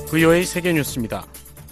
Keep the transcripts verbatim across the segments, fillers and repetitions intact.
브이오에이 세계뉴스입니다.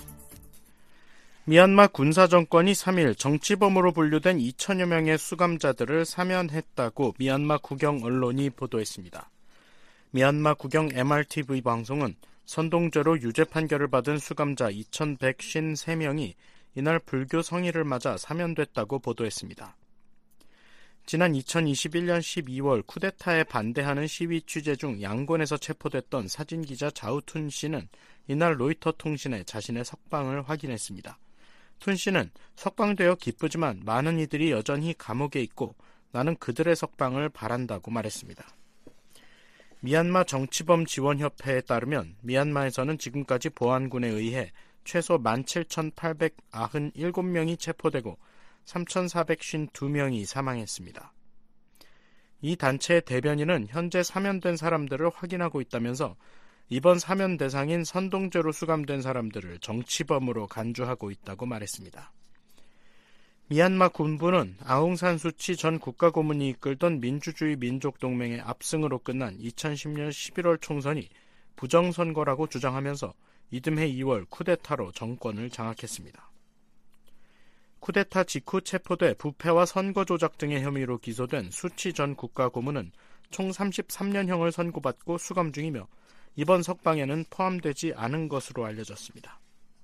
미얀마 군사정권이 삼 일 정치범으로 분류된 이천여 명의 수감자들을 사면했다고 미얀마 국영 언론이 보도했습니다. 미얀마 국영 엠알티비 방송은 선동죄로 유죄 판결을 받은 수감자 이천백오십삼 명이 이날 불교 성일을 맞아 사면됐다고 보도했습니다. 지난 이천이십일 년 십이월 쿠데타에 반대하는 시위 취재 중 양곤에서 체포됐던 사진기자 자우툰 씨는 이날 로이터 통신에 자신의 석방을 확인했습니다. 툰 씨는 석방되어 기쁘지만 많은 이들이 여전히 감옥에 있고 나는 그들의 석방을 바란다고 말했습니다. 미얀마 정치범 지원협회에 따르면 미얀마에서는 지금까지 보안군에 의해 최소 만 칠천팔백구십칠 명이 체포되고 삼천사백오십이 명이 사망했습니다. 이 단체의 대변인은 현재 사면된 사람들을 확인하고 있다면서 이번 사면 대상인 선동죄로 수감된 사람들을 정치범으로 간주하고 있다고 말했습니다. 미얀마 군부는 아웅산 수치 전 국가고문이 이끌던 민주주의 민족동맹의 압승으로 끝난 이천십 년 십일월 총선이 부정선거라고 주장하면서 이듬해 이월 쿠데타로 정권을 장악했습니다. 쿠데타 직후 체포돼 부패와 선거 조작 등의 혐의로 기소된 수치 전 국가고문은 총 삼십삼 년형을 선고받고 수감 중이며 이번 석방에는 포함되지 않은 것으로 알려졌습니다.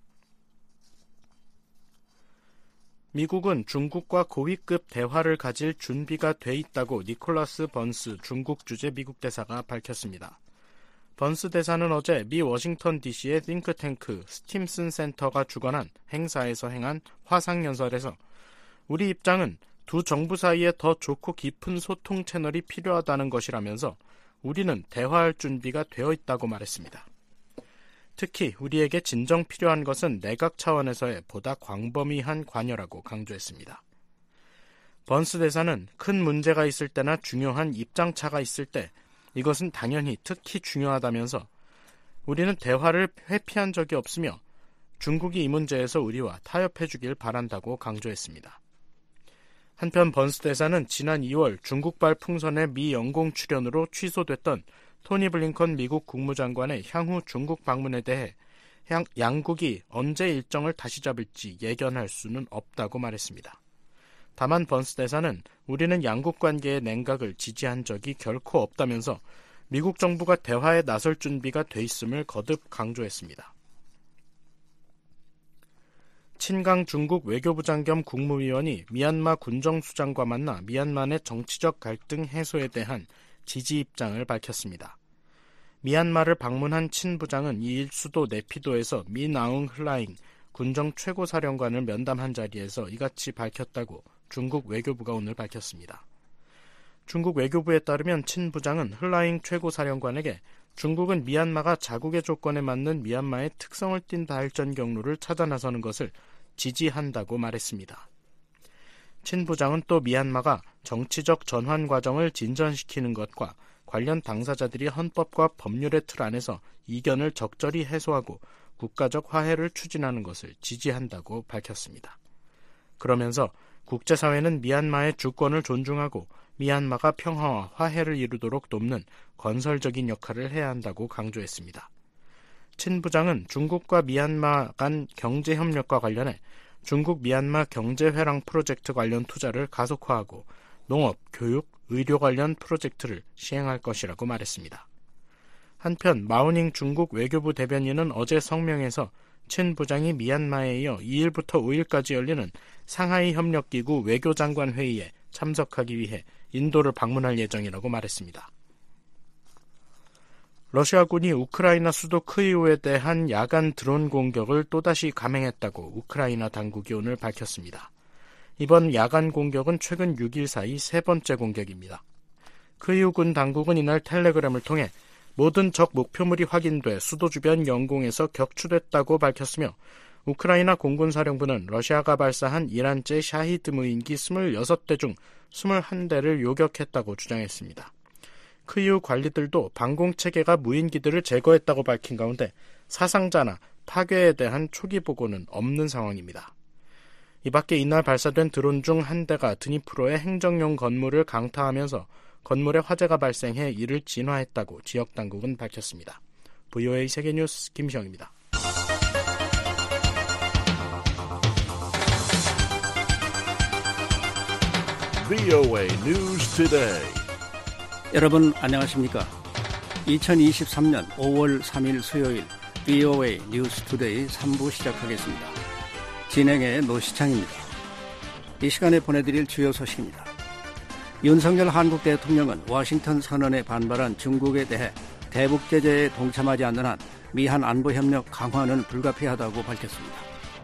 미국은 중국과 고위급 대화를 가질 준비가 돼 있다고 니콜라스 번스 중국 주재 미국 대사가 밝혔습니다. 번스 대사는 어제 미 워싱턴 디씨의 띵크탱크 스팀슨 센터가 주관한 행사에서 행한 화상연설에서 우리 입장은 두 정부 사이에 더 좋고 깊은 소통 채널이 필요하다는 것이라면서 우리는 대화할 준비가 되어 있다고 말했습니다. 특히 우리에게 진정 필요한 것은 내각 차원에서의 보다 광범위한 관여라고 강조했습니다. 번스 대사는 큰 문제가 있을 때나 중요한 입장차가 있을 때 이것은 당연히 특히 중요하다면서 우리는 대화를 회피한 적이 없으며 중국이 이 문제에서 우리와 타협해 주길 바란다고 강조했습니다. 한편 번스 대사는 지난 이월 중국발 풍선의 미 영공 출연으로 취소됐던 토니 블링컨 미국 국무장관의 향후 중국 방문에 대해 양, 양국이 언제 일정을 다시 잡을지 예견할 수는 없다고 말했습니다. 다만 번스 대사는 우리는 양국 관계의 냉각을 지지한 적이 결코 없다면서 미국 정부가 대화에 나설 준비가 돼 있음을 거듭 강조했습니다. 친강 중국 외교부장 겸 국무위원이 미얀마 군정수장과 만나 미얀마 내 정치적 갈등 해소에 대한 지지 입장을 밝혔습니다. 미얀마를 방문한 친 부장은 이일 수도 네피도에서 민 아웅 흘라잉 군정 최고사령관을 면담한 자리에서 이같이 밝혔다고 중국 외교부가 오늘 밝혔습니다. 중국 외교부에 따르면 친 부장은 흘라잉 최고사령관에게 중국은 미얀마가 자국의 조건에 맞는 미얀마의 특성을 띤 발전 경로를 찾아 나서는 것을 지지한다고 말했습니다. 친 부장은 또 미얀마가 정치적 전환 과정을 진전시키는 것과 관련 당사자들이 헌법과 법률의 틀 안에서 이견을 적절히 해소하고 국가적 화해를 추진하는 것을 지지한다고 밝혔습니다. 그러면서 국제사회는 미얀마의 주권을 존중하고 미얀마가 평화와 화해를 이루도록 돕는 건설적인 역할을 해야 한다고 강조했습니다. 친 부장은 중국과 미얀마 간 경제협력과 관련해 중국 미얀마 경제회랑 프로젝트 관련 투자를 가속화하고 농업, 교육, 의료 관련 프로젝트를 시행할 것이라고 말했습니다. 한편 마오닝 중국 외교부 대변인은 어제 성명에서 친 부장이 미얀마에 이어 이일부터 오일까지 열리는 상하이 협력기구 외교장관 회의에 참석하기 위해 인도를 방문할 예정이라고 말했습니다. 러시아군이 우크라이나 수도 크이우에 대한 야간 드론 공격을 또다시 감행했다고 우크라이나 당국이 오늘 밝혔습니다. 이번 야간 공격은 최근 육 일 사이 세 번째 공격입니다. 크이우군 당국은 이날 텔레그램을 통해 모든 적 목표물이 확인돼 수도 주변 영공에서 격추됐다고 밝혔으며 우크라이나 공군사령부는 러시아가 발사한 이란제 샤히드 무인기 이십육 대 중 이십일 대를 요격했다고 주장했습니다. 크이우 관리들도 방공체계가 무인기들을 제거했다고 밝힌 가운데 사상자나 파괴에 대한 초기 보고는 없는 상황입니다. 이 밖에 이날 발사된 드론 중 한 대가 드니프로의 행정용 건물을 강타하면서 건물에 화재가 발생해 이를 진화했다고 지역 당국은 밝혔습니다. 브이오에이 세계뉴스 김시영입니다. 브이오에이 News Today. 여러분 안녕하십니까? 이천이십삼년 오월 삼일 수요일 브이오에이 뉴스 투데이 삼 부 시작하겠습니다. 진행의 노시창입니다. 이 시간에 보내드릴 주요 소식입니다. 윤석열 한국 대통령은 워싱턴 선언에 반발한 중국에 대해 대북 제재에 동참하지 않는 한 미한 안보협력 강화는 불가피하다고 밝혔습니다.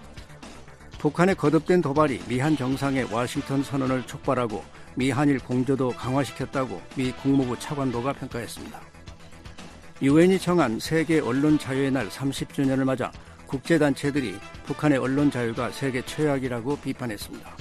북한의 거듭된 도발이 미한 정상의 워싱턴 선언을 촉발하고 미한일 공조도 강화시켰다고 미 국무부 차관보가 평가했습니다. 유엔이 정한 세계 언론 자유의 날 삼십 주년을 맞아 국제단체들이 북한의 언론 자유가 세계 최악이라고 비판했습니다.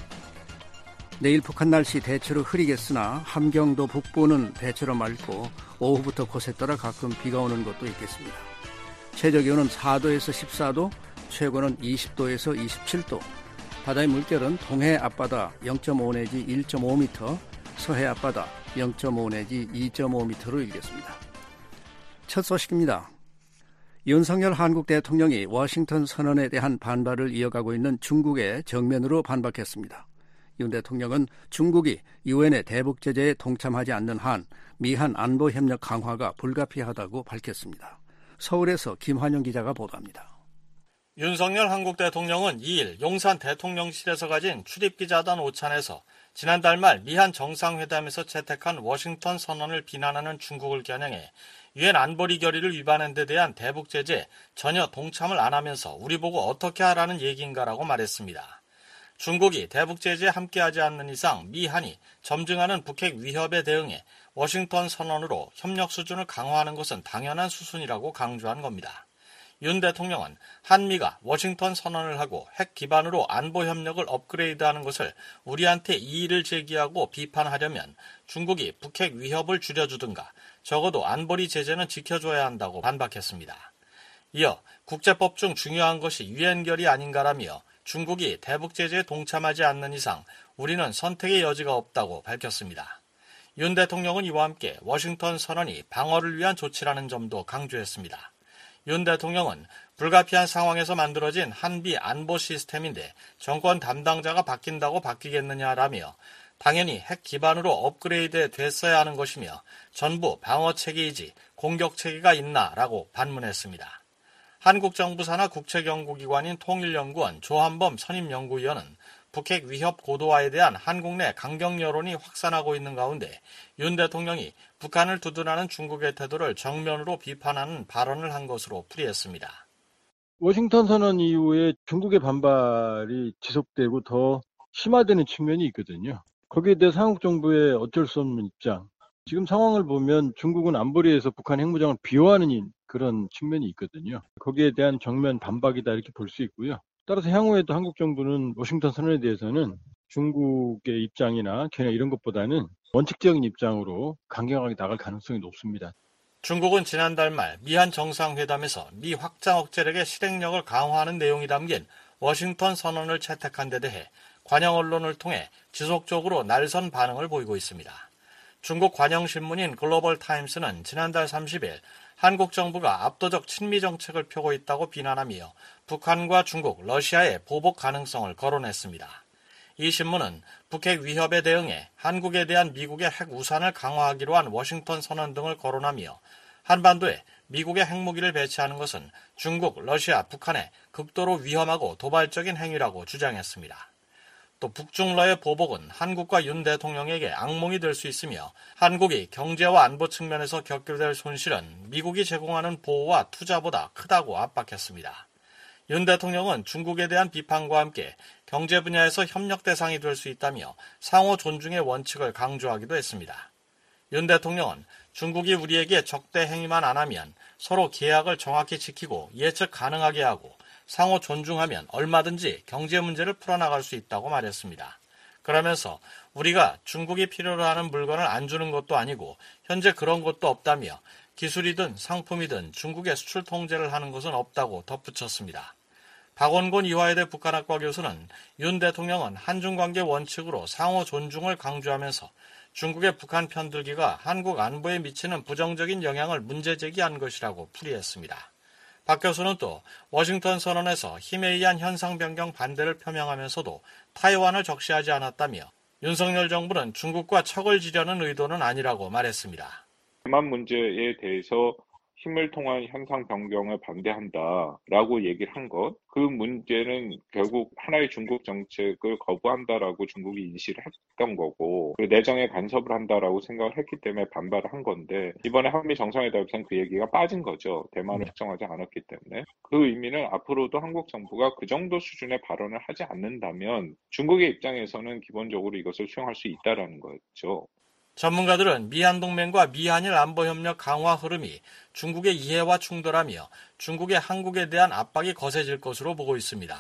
내일 북한 날씨 대체로 흐리겠으나 함경도 북부는 대체로 맑고 오후부터 곳에 따라 가끔 비가 오는 곳도 있겠습니다. 최저기온은 사도에서 십사도, 최고는 이십도에서 이십칠도, 바다의 물결은 동해 앞바다 영점오 내지 일점오 미터, 서해 앞바다 영점오 내지 이점오 미터로 일겠습니다. 첫 소식입니다. 윤석열 한국 대통령이 워싱턴 선언에 대한 반발을 이어가고 있는 중국에 정면으로 반박했습니다. 윤 대통령은 중국이 유엔의 대북 제재에 동참하지 않는 한 미한 안보 협력 강화가 불가피하다고 밝혔습니다. 서울에서 김환영 기자가 보도합니다. 윤석열 한국 대통령은 이일 용산 대통령실에서 가진 출입기자단 오찬에서 지난달 말 미한 정상회담에서 채택한 워싱턴 선언을 비난하는 중국을 겨냥해 유엔 안보리 결의를 위반한 데 대한 대북 제재에 전혀 동참을 안 하면서 우리 보고 어떻게 하라는 얘기인가라고 말했습니다. 중국이 대북 제재에 함께하지 않는 이상 미한이 점증하는 북핵 위협에 대응해 워싱턴 선언으로 협력 수준을 강화하는 것은 당연한 수순이라고 강조한 겁니다. 윤 대통령은 한미가 워싱턴 선언을 하고 핵 기반으로 안보 협력을 업그레이드하는 것을 우리한테 이의를 제기하고 비판하려면 중국이 북핵 위협을 줄여주든가 적어도 안보리 제재는 지켜줘야 한다고 반박했습니다. 이어 국제법 중 중요한 것이 유엔 결의 아닌가라며 중국이 대북 제재에 동참하지 않는 이상 우리는 선택의 여지가 없다고 밝혔습니다. 윤 대통령은 이와 함께 워싱턴 선언이 방어를 위한 조치라는 점도 강조했습니다. 윤 대통령은 불가피한 상황에서 만들어진 한미 안보 시스템인데 정권 담당자가 바뀐다고 바뀌겠느냐라며 당연히 핵 기반으로 업그레이드 됐어야 하는 것이며 전부 방어 체계이지 공격 체계가 있나라고 반문했습니다. 한국 정부 산하 국책연구기관인 통일연구원 조한범 선임연구위원은 북핵 위협 고도화에 대한 한국 내 강경 여론이 확산하고 있는 가운데 윤 대통령이 북한을 두둔하는 중국의 태도를 정면으로 비판하는 발언을 한 것으로 풀이했습니다. 워싱턴 선언 이후에 중국의 반발이 지속되고 더 심화되는 측면이 있거든요. 거기에 대해서 한국 정부의 어쩔 수 없는 입장. 지금 상황을 보면 중국은 안보리에서 북한 핵무장을 비호하는 그런 측면이 있거든요. 거기에 대한 정면 반박이다 이렇게 볼 수 있고요. 따라서 향후에도 한국 정부는 워싱턴 선언에 대해서는 중국의 입장이나 걔네 이런 것보다는 원칙적인 입장으로 강경하게 나갈 가능성이 높습니다. 중국은 지난달 말 미한 정상회담에서 미 확장 억제력의 실행력을 강화하는 내용이 담긴 워싱턴 선언을 채택한 데 대해 관영 언론을 통해 지속적으로 날선 반응을 보이고 있습니다. 중국 관영신문인 글로벌 타임스는 지난달 삼십일 한국 정부가 압도적 친미 정책을 펴고 있다고 비난하며 북한과 중국, 러시아의 보복 가능성을 거론했습니다. 이 신문은 북핵 위협에 대응해 한국에 대한 미국의 핵 우산을 강화하기로 한 워싱턴 선언 등을 거론하며 한반도에 미국의 핵무기를 배치하는 것은 중국, 러시아, 북한의 극도로 위험하고 도발적인 행위라고 주장했습니다. 또 북중러의 보복은 한국과 윤 대통령에게 악몽이 될 수 있으며 한국이 경제와 안보 측면에서 겪게 될 손실은 미국이 제공하는 보호와 투자보다 크다고 압박했습니다. 윤 대통령은 중국에 대한 비판과 함께 경제 분야에서 협력 대상이 될 수 있다며 상호 존중의 원칙을 강조하기도 했습니다. 윤 대통령은 중국이 우리에게 적대 행위만 안 하면 서로 계약을 정확히 지키고 예측 가능하게 하고 상호 존중하면 얼마든지 경제 문제를 풀어나갈 수 있다고 말했습니다. 그러면서 우리가 중국이 필요로 하는 물건을 안 주는 것도 아니고 현재 그런 것도 없다며 기술이든 상품이든 중국에 수출 통제를 하는 것은 없다고 덧붙였습니다. 박원곤 이화여대 북한학과 교수는 윤 대통령은 한중관계 원칙으로 상호 존중을 강조하면서 중국의 북한 편들기가 한국 안보에 미치는 부정적인 영향을 문제 제기한 것이라고 풀이했습니다. 박 교수는 또 워싱턴 선언에서 힘에 의한 현상 변경 반대를 표명하면서도 타이완을 적시하지 않았다며 윤석열 정부는 중국과 척을 지려는 의도는 아니라고 말했습니다. 대만 문제에 대해서 힘을 통한 현상 변경을 반대한다라고 얘기를 한 것, 그 문제는 결국 하나의 중국 정책을 거부한다라고 중국이 인식을 했던 거고, 그 내정에 간섭을 한다라고 생각을 했기 때문에 반발을 한 건데, 이번에 한미 정상회담에서는 그 얘기가 빠진 거죠. 대만을 확정하지 않았기 때문에. 그 의미는 앞으로도 한국 정부가 그 정도 수준의 발언을 하지 않는다면 중국의 입장에서는 기본적으로 이것을 수용할 수 있다라는 거죠. 전문가들은 미한동맹과 미한일 안보협력 강화 흐름이 중국의 이해와 충돌하며 중국의 한국에 대한 압박이 거세질 것으로 보고 있습니다.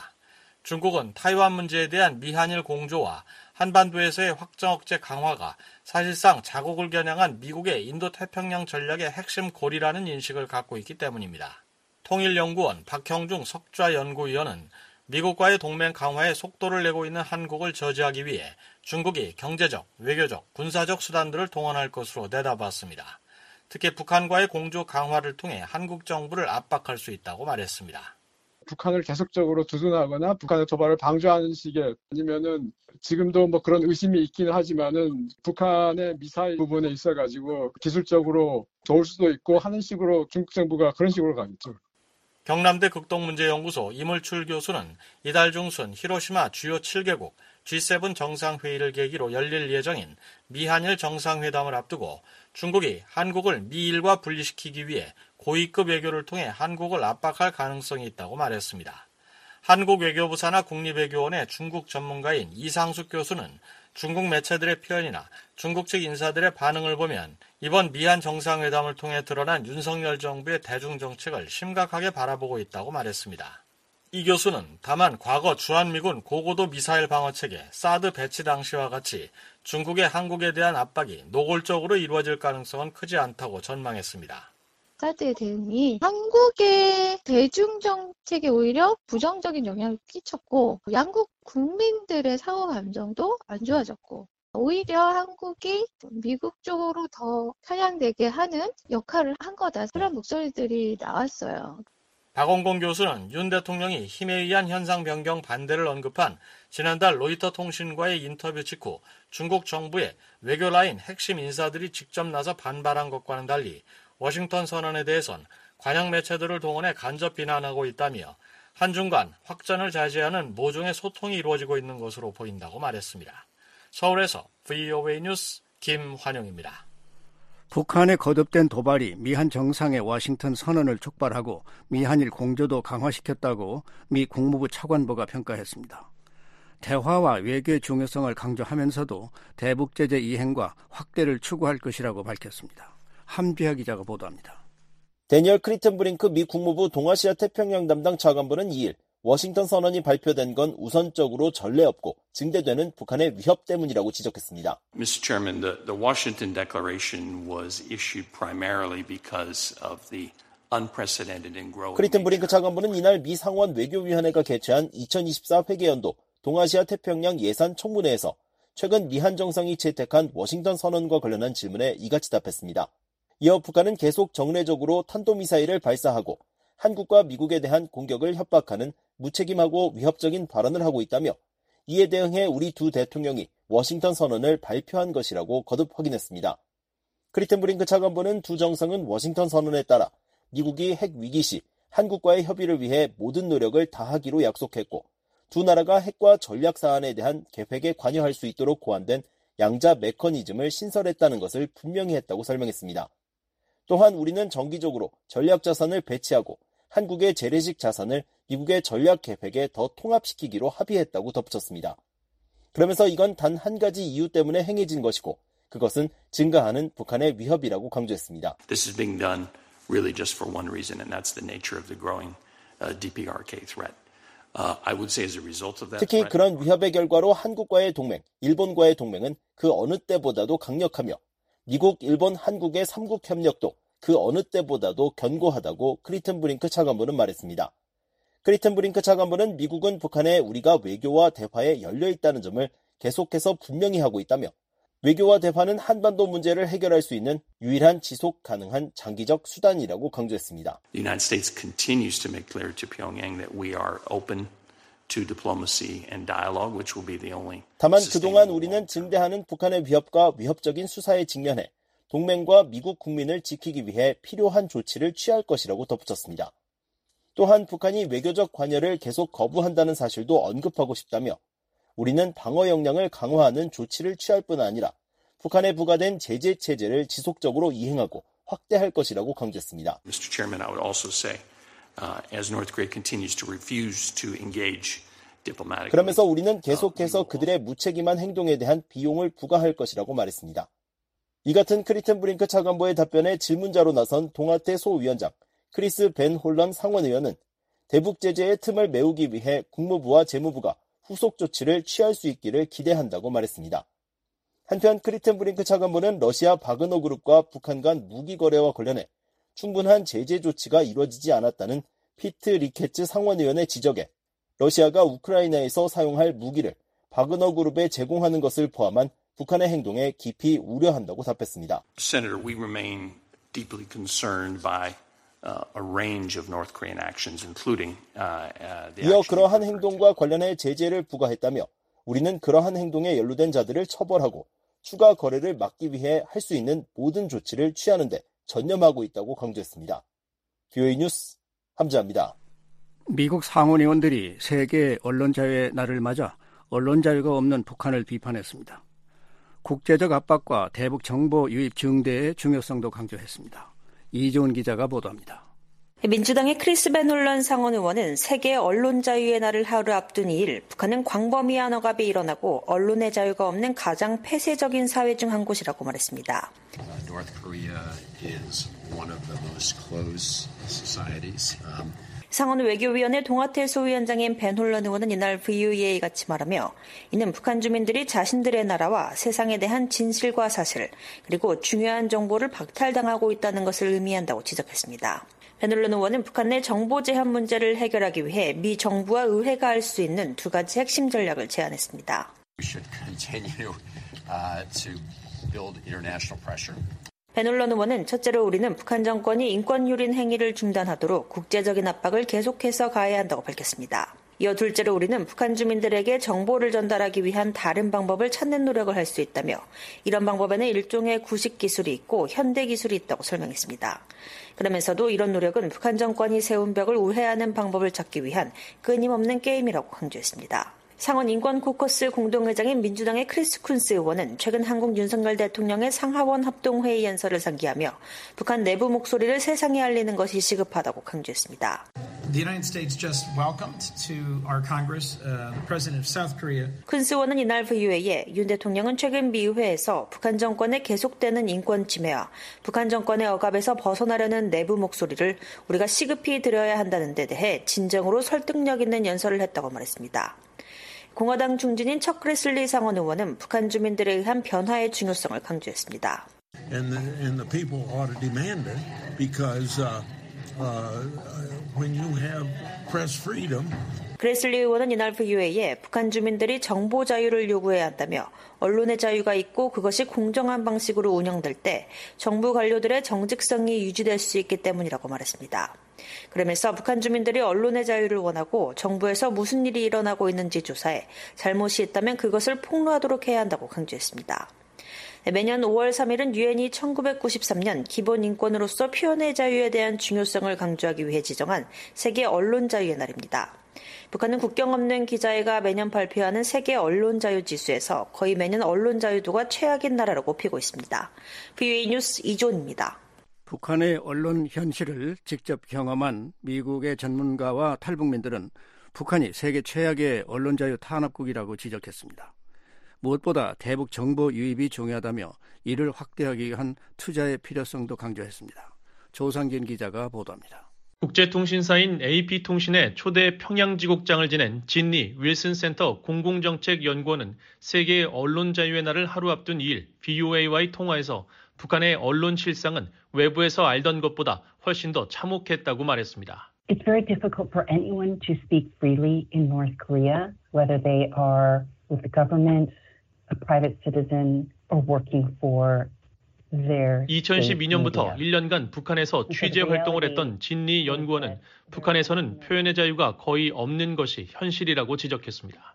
중국은 타이완 문제에 대한 미한일 공조와 한반도에서의 확장 억제 강화가 사실상 자국을 겨냥한 미국의 인도태평양 전략의 핵심 골이라는 인식을 갖고 있기 때문입니다. 통일연구원 박형중 석좌연구위원은 미국과의 동맹 강화에 속도를 내고 있는 한국을 저지하기 위해 중국이 경제적, 외교적, 군사적 수단들을 동원할 것으로 내다봤습니다. 특히 북한과의 공조 강화를 통해 한국 정부를 압박할 수 있다고 말했습니다. 북한을 계속적으로 두둔하거나 북한의 도발을 방조하는 식의, 아니면은 지금도 뭐 그런 의심이 있기는 하지만은 북한의 미사일 부분에 있어가지고 기술적으로 좋을 수도 있고 하는 식으로 중국 정부가 그런 식으로 가겠죠. 경남대 극동문제연구소 이물출 교수는 이달 중순 히로시마 주요 칠 개국 지 세븐 정상회의를 계기로 열릴 예정인 미한일 정상회담을 앞두고 중국이 한국을 미일과 분리시키기 위해 고위급 외교를 통해 한국을 압박할 가능성이 있다고 말했습니다. 한국외교부 산하 국립외교원의 중국 전문가인 이상숙 교수는 중국 매체들의 표현이나 중국 측 인사들의 반응을 보면 이번 미한 정상회담을 통해 드러난 윤석열 정부의 대중정책을 심각하게 바라보고 있다고 말했습니다. 이 교수는 다만 과거 주한미군 고고도 미사일 방어체계 사드 배치 당시와 같이 중국의 한국에 대한 압박이 노골적으로 이루어질 가능성은 크지 않다고 전망했습니다. 사드의 대응이 한국의 대중정책에 오히려 부정적인 영향을 끼쳤고 양국 국민들의 상호 감정도 안 좋아졌고 오히려 한국이 미국 쪽으로 더 편향되게 하는 역할을 한 거다. 그런 목소리들이 나왔어요. 박원공 교수는 윤 대통령이 힘에 의한 현상 변경 반대를 언급한 지난달 로이터 통신과의 인터뷰 직후 중국 정부의 외교 라인 핵심 인사들이 직접 나서 반발한 것과는 달리 워싱턴 선언에 대해선 관영 매체들을 동원해 간접 비난하고 있다며 한중 간 확전을 자제하는 모종의 소통이 이루어지고 있는 것으로 보인다고 말했습니다. 서울에서 브이오에이 뉴스 김환용입니다. 북한의 거듭된 도발이 미한 정상의 워싱턴 선언을 촉발하고 미한일 공조도 강화시켰다고 미 국무부 차관보가 평가했습니다. 대화와 외교의 중요성을 강조하면서도 대북 제재 이행과 확대를 추구할 것이라고 밝혔습니다. 함지하 기자가 보도합니다. 데니얼 크리튼브링크 미 국무부 동아시아 태평양 담당 차관보는 이일 워싱턴 선언이 발표된 건 우선적으로 전례 없고 증대되는 북한의 위협 때문이라고 지적했습니다. 미스터 Chairman, the, the Washington Declaration was issued primarily because of the unprecedented and growing. 크리튼브링크 차관보는 이날 미 상원 외교위원회가 개최한 이천이십사 회계연도 동아시아 태평양 예산 청문회에서 최근 미한 정상이 채택한 워싱턴 선언과 관련한 질문에 이같이 답했습니다. 이어 북한은 계속 정례적으로 탄도미사일을 발사하고 한국과 미국에 대한 공격을 협박하는 무책임하고 위협적인 발언을 하고 있다며 이에 대응해 우리 두 대통령이 워싱턴 선언을 발표한 것이라고 거듭 확인했습니다. 크리튼브링크 차관보는 두 정상은 워싱턴 선언에 따라 미국이 핵 위기 시 한국과의 협의를 위해 모든 노력을 다하기로 약속했고 두 나라가 핵과 전략 사안에 대한 계획에 관여할 수 있도록 고안된 양자 메커니즘을 신설했다는 것을 분명히 했다고 설명했습니다. 또한 우리는 정기적으로 전략 자산을 배치하고 한국의 재래식 자산을 미국의 전략 계획에 더 통합시키기로 합의했다고 덧붙였습니다. 그러면서 이건 단 한 가지 이유 때문에 행해진 것이고 그것은 증가하는 북한의 위협이라고 강조했습니다. This is being done really just for one reason, and that's the nature of the growing uh, 디피아르케이 threat. Uh, I would say as a result of that 특히 threat, 그런 위협의 결과로 한국과의 동맹, 일본과의 동맹은 그 어느 때보다도 강력하며 미국, 일본, 한국의 삼국 협력도 그 어느 때보다도 견고하다고 크리튼브링크 차관보는 말했습니다. 크리튼브링크 차관보는 미국은 북한에 우리가 외교와 대화에 열려있다는 점을 계속해서 분명히 하고 있다며 외교와 대화는 한반도 문제를 해결할 수 있는 유일한 지속 가능한 장기적 수단이라고 강조했습니다. The United States continues to make clear to Pyongyang that we are open to diplomacy and dialogue, which will be the only. 다만 그동안 우리는 증대하는 북한의 위협과 위협적인 수사에 직면해 동맹과 미국 국민을 지키기 위해 필요한 조치를 취할 것이라고 덧붙였습니다. 또한 북한이 외교적 관여를 계속 거부한다는 사실도 언급하고 싶다며 우리는 방어 역량을 강화하는 조치를 취할 뿐 아니라 북한에 부과된 제재 체제를 지속적으로 이행하고 확대할 것이라고 강조했습니다. 미스터 Chairman, I would also say, uh, as North Korea continues to refuse to engage diplomatically. 그러면서 우리는 계속해서 그들의 무책임한 행동에 대한 비용을 부과할 것이라고 말했습니다. 이 같은 크리튼 브링크 차관보의 답변에 질문자로 나선 동아태 소위원장 크리스 벤 홀런 상원의원은 대북 제재의 틈을 메우기 위해 국무부와 재무부가 후속 조치를 취할 수 있기를 기대한다고 말했습니다. 한편 크리튼 브링크 차관보는 러시아 바그너 그룹과 북한 간 무기 거래와 관련해 충분한 제재 조치가 이루어지지 않았다는 피트 리케츠 상원의원의 지적에 러시아가 우크라이나에서 사용할 무기를 바그너 그룹에 제공하는 것을 포함한 북한의 행동에 깊이 우려한다고 답했습니다. Senator, we remain deeply concerned by uh, a range of North Korean actions, including uh, uh, the 이어 그러한 행동과 관련해 제재를 부과했다며 우리는 그러한 행동에 연루된 자들을 처벌하고 추가 거래를 막기 위해 할 수 있는 모든 조치를 취하는 데 전념하고 있다고 강조했습니다. 비오에이 뉴스 함지아입니다. 미국 상원의원들이 세계 언론자유의 날을 맞아 언론자유가 없는 북한을 비판했습니다. 국제적 압박과 대북 정보 유입 증대의 중요성도 강조했습니다. 이조은 기자가 보도합니다. 민주당의 크리스 벤 홀런 상원의원은 세계 언론 자유의 날을 하루 앞둔 이일 북한은 광범위한 억압이 일어나고 언론의 자유가 없는 가장 폐쇄적인 사회 중 한 곳이라고 말했습니다. North Korea is one of the most closed societies. Um, 상원 외교위원회 동아태 소위원장인 벤 홀런 의원은 이날 브이오에이에 같이 말하며 이는 북한 주민들이 자신들의 나라와 세상에 대한 진실과 사실 그리고 중요한 정보를 박탈당하고 있다는 것을 의미한다고 지적했습니다. 벤 홀런 의원은 북한 내 정보 제한 문제를 해결하기 위해 미 정부와 의회가 할 수 있는 두 가지 핵심 전략을 제안했습니다. we should continue uh, to build international pressure. 벤 홀런 의원은 첫째로 우리는 북한 정권이 인권 유린 행위를 중단하도록 국제적인 압박을 계속해서 가해야 한다고 밝혔습니다. 이어 둘째로 우리는 북한 주민들에게 정보를 전달하기 위한 다른 방법을 찾는 노력을 할 수 있다며 이런 방법에는 일종의 구식 기술이 있고 현대 기술이 있다고 설명했습니다. 그러면서도 이런 노력은 북한 정권이 세운 벽을 우회하는 방법을 찾기 위한 끊임없는 게임이라고 강조했습니다. 상원 인권 코커스 공동회장인 민주당의 크리스 쿤스 의원은 최근 한국 윤석열 대통령의 상하원 합동회의 연설을 상기하며 북한 내부 목소리를 세상에 알리는 것이 시급하다고 강조했습니다. The United States just welcomed to our Congress uh, the President of South Korea. 쿤스 의원은 이날 브이오에이에 윤 대통령은 최근 미 의회에서 북한 정권의 계속되는 인권 침해와 북한 정권의 억압에서 벗어나려는 내부 목소리를 우리가 시급히 들어야 한다는 데 대해 진정으로 설득력 있는 연설을 했다고 말했습니다. 공화당 중진인 척 그레슬리 상원 의원은 북한 주민들에 의한 변화의 중요성을 강조했습니다. And the, and the people ought to demand it because uh, uh, when you have press freedom. 그레슬리 의원은 이날 브이오에이에 북한 주민들이 정보 자유를 요구해야 한다며 언론의 자유가 있고 그것이 공정한 방식으로 운영될 때 정부 관료들의 정직성이 유지될 수 있기 때문이라고 말했습니다. 그러면서 북한 주민들이 언론의 자유를 원하고 정부에서 무슨 일이 일어나고 있는지 조사해 잘못이 있다면 그것을 폭로하도록 해야 한다고 강조했습니다. 매년 오월 삼일은 유엔이 천구백구십삼 년 기본 인권으로서 표현의 자유에 대한 중요성을 강조하기 위해 지정한 세계 언론 자유의 날입니다. 북한은 국경 없는 기자회가 매년 발표하는 세계 언론 자유 지수에서 거의 매년 언론 자유도가 최악인 나라로 꼽히고 있습니다. 비오에이 뉴스 이조은입니다. 북한의 언론 현실을 직접 경험한 미국의 전문가와 탈북민들은 북한이 세계 최악의 언론 자유 탄압국이라고 지적했습니다. 무엇보다 대북 정보 유입이 중요하다며 이를 확대하기 위한 투자의 필요성도 강조했습니다. 조상진 기자가 보도합니다. 국제통신사인 에이피통신의 초대 평양지국장을 지낸 진리 윌슨 센터 공공정책연구원은 세계 언론 자유의 날을 하루 앞둔 이일 비오에이와의 통화에서 북한의 언론 실상은 외부에서 알던 것보다 훨씬 더 참혹했다고 말했습니다. It's very difficult for anyone to speak freely in North Korea, whether they are with the government, a private citizen, or working for their 이천십이 년부터 media. 일 년간 북한에서 취재 활동을 했던 진리 연구원은 북한에서는 표현의 자유가 거의 없는 것이 현실이라고 지적했습니다.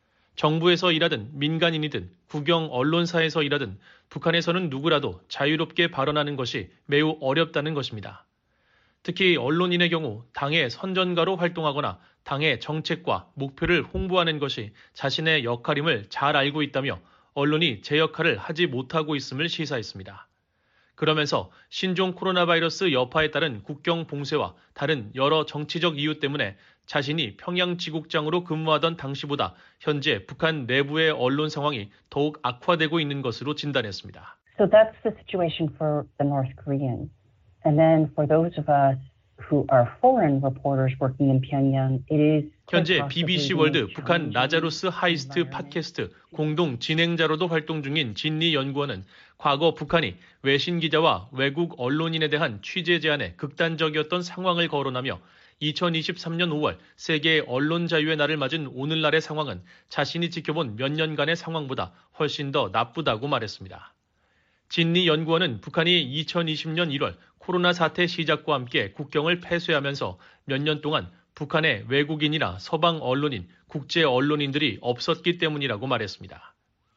정부에서 일하든 민간인이든 국영 언론사에서 일하든 북한에서는 누구라도 자유롭게 발언하는 것이 매우 어렵다는 것입니다. 특히 언론인의 경우 당의 선전가로 활동하거나 당의 정책과 목표를 홍보하는 것이 자신의 역할임을 잘 알고 있다며 언론이 제 역할을 하지 못하고 있음을 시사했습니다. 그러면서 신종 코로나 바이러스 여파에 따른 국경 봉쇄와 다른 여러 정치적 이유 때문에 자신이 평양 지국장으로 근무하던 당시보다 현재 북한 내부의 언론 상황이 더욱 악화되고 있는 것으로 진단했습니다. So that's the situation for the North Koreans. And then for those of us who are foreign reporters working in Pyongyang, it is 현재 비비씨 월드 북한 라자루스 하이스트 팟캐스트 공동 진행자로도 활동 중인 진리 연구원은 과거 북한이 외신 기자와 외국 언론인에 대한 취재 제한에 극단적이었던 상황을 거론하며 이천이십삼 년 오월 세계 언론 자유의 날을 맞은 오늘날의 상황은 자신이 지켜본 몇 년간의 상황보다 훨씬 더 나쁘다고 말했습니다. 진리 연구원은 북한이 이천이십 년 일월 코로나 사태 시작과 함께 국경을 폐쇄하면서 몇 년 동안 북한의 외국인이나 서방 언론인, 국제 언론인들이 없었기 때문이라고 말했습니다.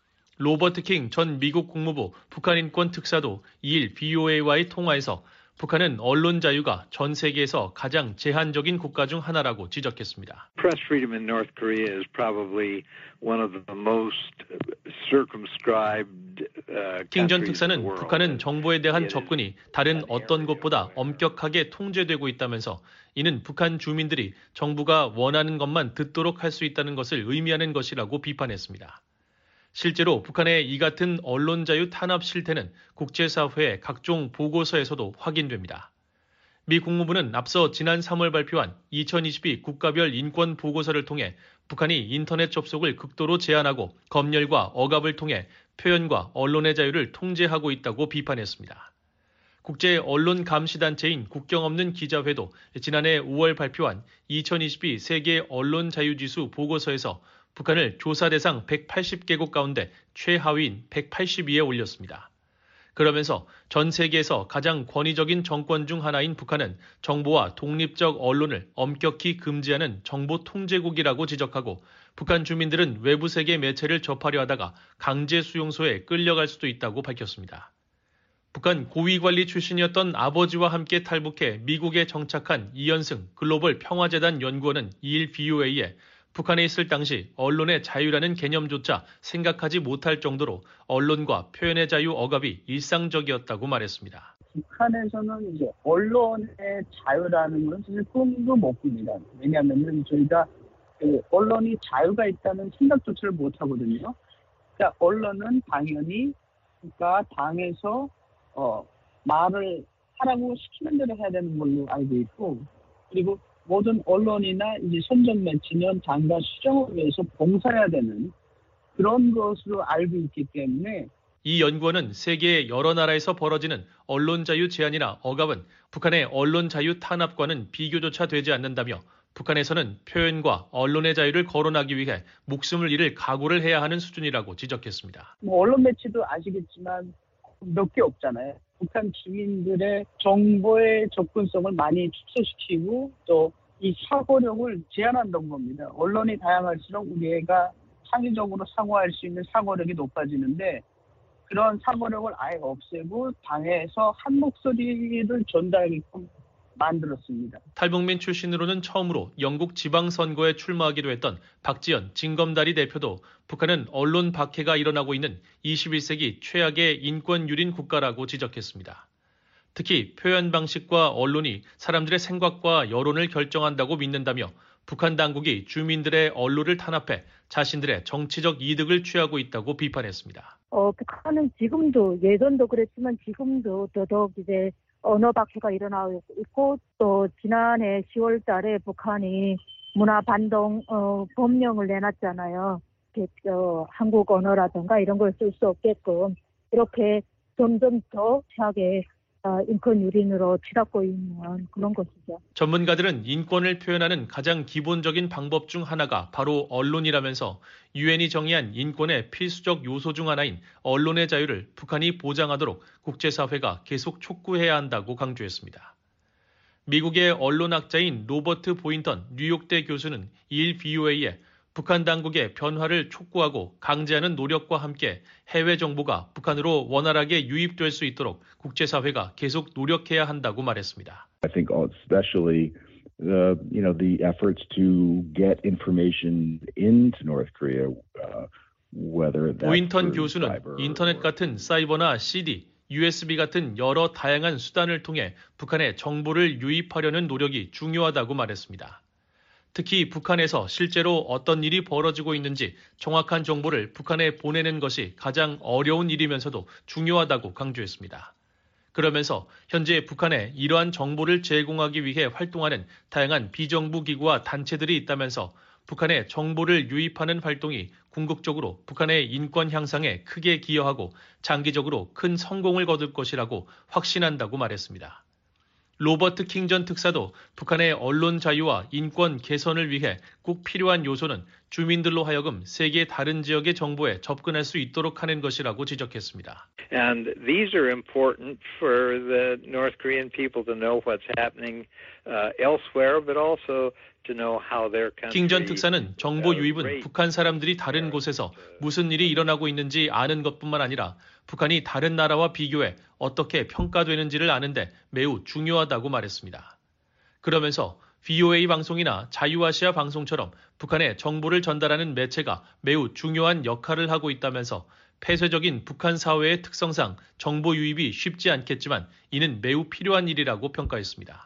로버트 킹 전 미국 국무부 북한인권 특사도 이 일 브이오에이와의 통화에서 북한은 언론 자유가 전 세계에서 가장 제한적인 국가 중 하나라고 지적했습니다. Press freedom in North Korea is probably one of the most circumscribed uh, 킹 전 countries in the 특사는 world. 북한은 정보에 대한 접근이 다른 어떤 곳보다 엄격하게 통제되고 있다면서 이는 북한 주민들이 정부가 원하는 것만 듣도록 할 수 있다는 것을 의미하는 것이라고 비판했습니다. 실제로 북한의 이 같은 언론 자유 탄압 실태는 국제사회의 각종 보고서에서도 확인됩니다. 미 국무부는 앞서 지난 삼월 발표한 이천이십이 국가별 인권 보고서를 통해 북한이 인터넷 접속을 극도로 제한하고 검열과 억압을 통해 표현과 언론의 자유를 통제하고 있다고 비판했습니다. 국제 언론 감시단체인 국경 없는 기자회도 지난해 오월 발표한 이천이십이 세계 언론 자유지수 보고서에서 북한을 조사 대상 백팔십 개국 가운데 최하위인 백팔십 위에 올렸습니다. 그러면서 전 세계에서 가장 권위적인 정권 중 하나인 북한은 정보와 독립적 언론을 엄격히 금지하는 정보 통제국이라고 지적하고 북한 주민들은 외부 세계 매체를 접하려 하다가 강제 수용소에 끌려갈 수도 있다고 밝혔습니다. 북한 고위관리 출신이었던 아버지와 함께 탈북해 미국에 정착한 이현승 글로벌 평화재단 연구원은 이 일 브이오에이에 북한에 있을 당시 언론의 자유라는 개념조차 생각하지 못할 정도로 언론과 표현의 자유 억압이 일상적이었다고 말했습니다. 북한에서는 이제 언론의 자유라는 건 사실 꿈도 못 꿉니다. 왜냐하면 저희가 그 언론이 자유가 있다는 생각조차를 못 하거든요. 그러니까 언론은 당연히 그러니까 당에서 어, 말을 하라고 시키는 대로 해야 되는 걸로 알고 있고, 그리고 모든 언론이나 이제 선전 매체는 당과 수정을 위해서 봉사해야 되는 그런 것으로 알고 있기 때문에 이 연구원은 세계의 여러 나라에서 벌어지는 언론 자유 제한이나 억압은 북한의 언론 자유 탄압과는 비교조차 되지 않는다며 북한에서는 표현과 언론의 자유를 거론하기 위해 목숨을 잃을 각오를 해야 하는 수준이라고 지적했습니다. 뭐 언론 매체도 아시겠지만 몇 개 없잖아요. 북한 주민들의 정보의 접근성을 많이 축소시키고 또 이 사고력을 제한한다는 겁니다. 언론이 다양할수록 우리가 창의적으로 사고할 수 있는 사고력이 높아지는데 그런 사고력을 아예 없애고 당에서 한 목소리를 전달하게끔 만들었습니다. 탈북민 출신으로는 처음으로 영국 지방선거에 출마하기도 했던 박지연 진검다리 대표도 북한은 언론 박해가 일어나고 있는 이십일 세기 최악의 인권 유린 국가라고 지적했습니다. 특히 표현 방식과 언론이 사람들의 생각과 여론을 결정한다고 믿는다며 북한 당국이 주민들의 언론을 탄압해 자신들의 정치적 이득을 취하고 있다고 비판했습니다. 어, 북한은 지금도 예전도 그랬지만 지금도 더더욱 이제 언어 박해가 일어나고 있고 또 지난해 시월 달에 북한이 문화 반동 어, 법령을 내놨잖아요. 이렇게, 어, 한국 언어라든가 이런 걸 쓸 수 없게끔 이렇게 점점 더 최악의 인권 유린으로 치닫고 있는 그런 것이죠. 전문가들은 인권을 표현하는 가장 기본적인 방법 중 하나가 바로 언론이라면서 유엔이 정의한 인권의 필수적 요소 중 하나인 언론의 자유를 북한이 보장하도록 국제사회가 계속 촉구해야 한다고 강조했습니다. 미국의 언론학자인 로버트 보인턴 뉴욕대 교수는 이일 브이오에이에 북한 당국의 변화를 촉구하고 강제하는 노력과 함께 해외 정보가 북한으로 원활하게 유입될 수 있도록 국제사회가 계속 노력해야 한다고 말했습니다. I think especially the you know the efforts to get information into North Korea, uh, whether that's 보인턴 교수는 인터넷 같은 사이버나 씨디, 유에스비 같은 여러 다양한 수단을 통해 북한에 정보를 유입하려는 노력이 중요하다고 말했습니다. 특히 북한에서 실제로 어떤 일이 벌어지고 있는지 정확한 정보를 북한에 보내는 것이 가장 어려운 일이면서도 중요하다고 강조했습니다. 그러면서 현재 북한에 이러한 정보를 제공하기 위해 활동하는 다양한 비정부 기구와 단체들이 있다면서 북한에 정보를 유입하는 활동이 궁극적으로 북한의 인권 향상에 크게 기여하고 장기적으로 큰 성공을 거둘 것이라고 확신한다고 말했습니다. 로버트 킹전 특사도 북한의 언론 자유와 인권 개선을 위해 꼭 필요한 요소는 주민들로 하여금 세계 다른 지역의 정보에 접근할 수 있도록 하는 것이라고 지적했습니다. And these are important for the North Korean people to know what's happening uh, elsewhere, but also to know how their country. 킹전 특사는 정보 유입은 북한 사람들이 다른 곳에서 무슨 일이 일어나고 있는지 아는 것뿐만 아니라 북한이 다른 나라와 비교해 어떻게 평가되는지를 아는데 매우 중요하다고 말했습니다. 그러면서 브이오에이 방송이나 자유아시아 방송처럼 북한에 정보를 전달하는 매체가 매우 중요한 역할을 하고 있다면서 폐쇄적인 북한 사회의 특성상 정보 유입이 쉽지 않겠지만 이는 매우 필요한 일이라고 평가했습니다.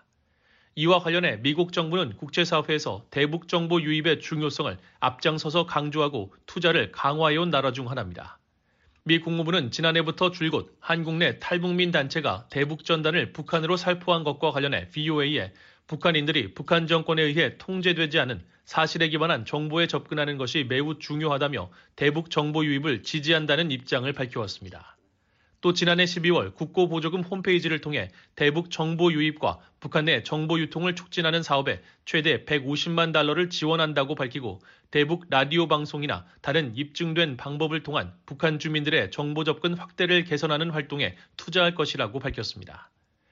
이와 관련해 미국 정부는 국제사회에서 대북 정보 유입의 중요성을 앞장서서 강조하고 투자를 강화해온 나라 중 하나입니다. 미 국무부는 지난해부터 줄곧 한국 내 탈북민 단체가 대북 전단을 북한으로 살포한 것과 관련해 브이오에이에 북한인들이 북한 정권에 의해 통제되지 않은 사실에 기반한 정보에 접근하는 것이 매우 중요하다며 대북 정보 유입을 지지한다는 입장을 밝혀왔습니다. 또 지난해 십이월 국고보조금 홈페이지를 통해 대북 정보 유입과 북한 내 정보 유통을 촉진하는 사업에 최대 백오십만 달러를 지원한다고 밝히고 대북 라디오 방송이나 다른 입증된 방법을 통한 북한 주민들의 정보 접근 확대를 개선하는 활동에 투자할 것이라고 밝혔습니다.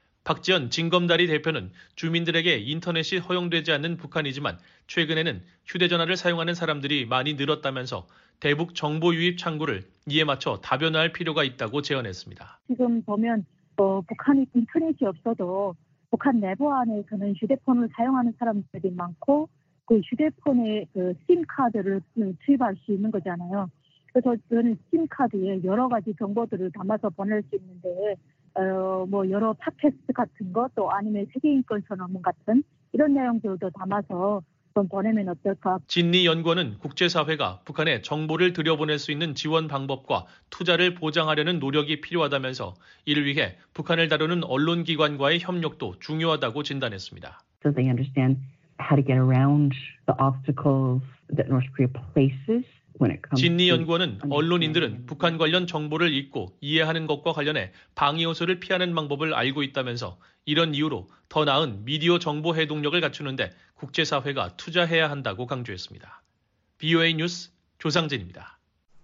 박지원 진검다리 대표는 주민들에게 인터넷이 허용되지 않는 북한이지만 최근에는 휴대전화를 사용하는 사람들이 많이 늘었다면서 대북 정보 유입 창구를 이에 맞춰 다변화할 필요가 있다고 제언했습니다. 지금 보면 어, 북한이 인터넷이 없어도 북한 내부 안에서는 휴대폰을 사용하는 사람들이 많고 그 휴대폰에 그 심카드를 투입할 수 있는 거잖아요. 그래서 저는 심카드에 여러 가지 정보들을 담아서 보낼 수 있는데 어, 뭐 여러 팟캐스트 같은 것 또 아니면 세계인권선언문 같은 이런 내용들도 담아서 좀 보내면 어떨까. 진리 연구원은 국제사회가 북한에 정보를 들여보낼 수 있는 지원 방법과 투자를 보장하려는 노력이 필요하다면서 이를 위해 북한을 다루는 언론기관과의 협력도 중요하다고 진단했습니다. So they understand how to get around the obstacles that North Korea places. 진리 연구원은 언론인들은 북한 관련 정보를 읽고 이해하는 것과 관련해 방해 요소를 피하는 방법을 알고 있다면서 이런 이유로 더 나은 미디어 정보 해독력을 갖추는데 국제사회가 투자해야 한다고 강조했습니다. 브이오에이 뉴스 조상진입니다.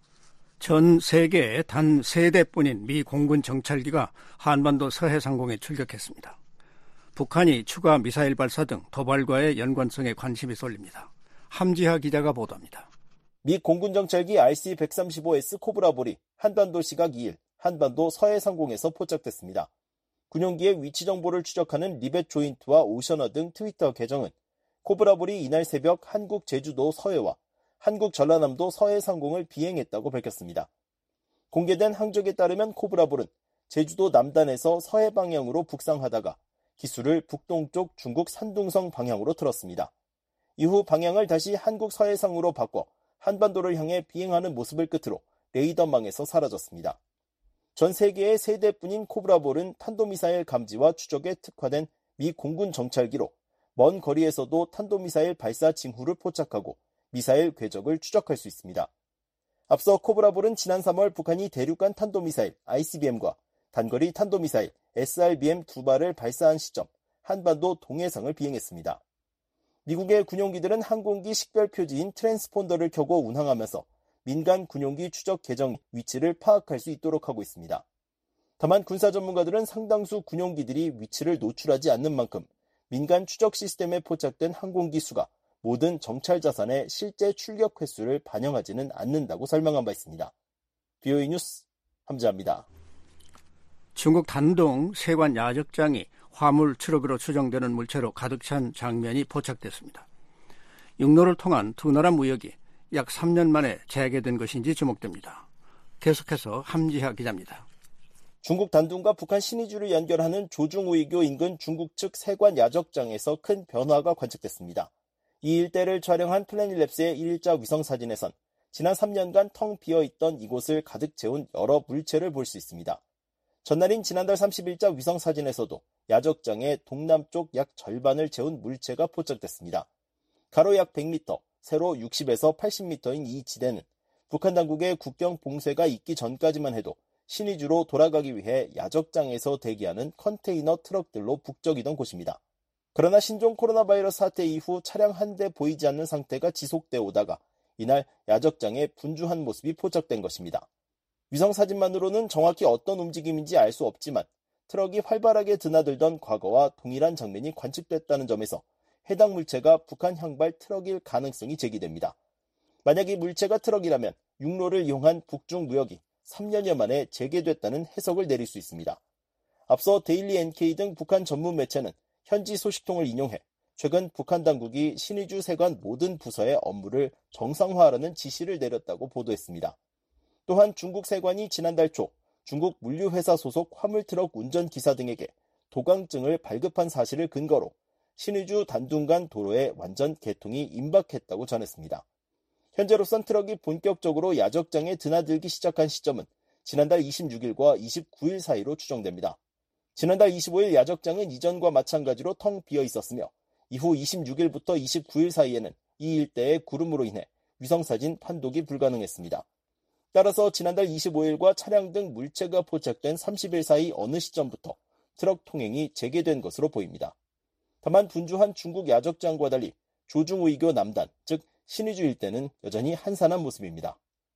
전 세계에 단 세 대뿐인 미 공군 정찰기가 한반도 서해 상공에 출격했습니다. 북한이 추가 미사일 발사 등 도발과의 연관성에 관심이 쏠립니다. 함지하 기자가 보도합니다. 미 공군 정찰기 알씨 백삼십오 에스 코브라볼이 한반도 시각 이일 한반도 서해 상공에서 포착됐습니다. 군용기의 위치 정보를 추적하는 리벳 조인트와 오셔너 등 트위터 계정은 코브라볼이 이날 새벽 한국 제주도 서해와 한국 전라남도 서해 상공을 비행했다고 밝혔습니다. 공개된 항적에 따르면 코브라볼은 제주도 남단에서 서해 방향으로 북상하다가 기수를 북동쪽 중국 산둥성 방향으로 틀었습니다. 이후 방향을 다시 한국 서해상으로 바꿔 한반도를 향해 비행하는 모습을 끝으로 레이더망에서 사라졌습니다. 전 세계의 세 대뿐인 코브라볼은 탄도미사일 감지와 추적에 특화된 미 공군 정찰기로 먼 거리에서도 탄도미사일 발사 징후를 포착하고 미사일 궤적을 추적할 수 있습니다. 앞서 코브라볼은 지난 삼월 북한이 대륙간 탄도미사일 아이씨비엠과 단거리 탄도미사일 에스알비엠 두 발을 발사한 시점 한반도 동해상을 비행했습니다. 미국의 군용기들은 항공기 식별 표지인 트랜스폰더를 켜고 운항하면서 민간 군용기 추적 계정 위치를 파악할 수 있도록 하고 있습니다. 다만 군사 전문가들은 상당수 군용기들이 위치를 노출하지 않는 만큼 민간 추적 시스템에 포착된 항공기 수가 모든 정찰 자산의 실제 출격 횟수를 반영하지는 않는다고 설명한 바 있습니다. 비오이 뉴스 함지아입니다. 중국 단동 세관 야적장이 화물 트럭으로 추정되는 물체로 가득 찬 장면이 포착됐습니다. 육로를 통한 두 나라 무역이 약 삼 년 만에 재개된 것인지 주목됩니다. 계속해서 함지하 기자입니다. 중국 단둥과 북한 신의주를 연결하는 조중우이교 인근 중국 측 세관 야적장에서 큰 변화가 관측됐습니다. 이 일대를 촬영한 플래닛랩스의 일자 위성사진에선 지난 삼 년간 텅 비어있던 이곳을 가득 채운 여러 물체를 볼 수 있습니다. 전날인 지난달 삼십일자 위성사진에서도 야적장의 동남쪽 약 절반을 채운 물체가 포착됐습니다. 가로 약 백 미터, 세로 육십에서 팔십 미터인 이 지대는 북한 당국의 국경 봉쇄가 있기 전까지만 해도 신의주로 돌아가기 위해 야적장에서 대기하는 컨테이너 트럭들로 북적이던 곳입니다. 그러나 신종 코로나 바이러스 사태 이후 차량 한 대 보이지 않는 상태가 지속되어 오다가 이날 야적장에 분주한 모습이 포착된 것입니다. 위성사진만으로는 정확히 어떤 움직임인지 알 수 없지만 트럭이 활발하게 드나들던 과거와 동일한 장면이 관측됐다는 점에서 해당 물체가 북한 향발 트럭일 가능성이 제기됩니다. 만약 이 물체가 트럭이라면 육로를 이용한 북중 무역이 삼 년여 만에 재개됐다는 해석을 내릴 수 있습니다. 앞서 데일리 엔케이 등 북한 전문 매체는 현지 소식통을 인용해 최근 북한 당국이 신의주 세관 모든 부서의 업무를 정상화하라는 지시를 내렸다고 보도했습니다. 또한 중국 세관이 지난달 초 중국 물류회사 소속 화물트럭 운전기사 등에게 도강증을 발급한 사실을 근거로 신의주 단둥 간 도로에 완전 개통이 임박했다고 전했습니다. 현재로선 트럭이 본격적으로 야적장에 드나들기 시작한 시점은 지난달 이십육일과 이십구일 사이로 추정됩니다. 지난달 이십오일 야적장은 이전과 마찬가지로 텅 비어 있었으며 이후 이십육일부터 이십구일 사이에는 이 일대의 구름으로 인해 위성사진 판독이 불가능했습니다. 따라서 지난달 이십오일과 차량 등 물체가 포착된 삼십일 사이 어느 시점부터 트럭 통행이 재개된 것으로 보입니다. 다만 분주한 중국 야적장과 달리 조중우이교 남단, 즉 신의주 일대는 여전히 한산한 모습입니다.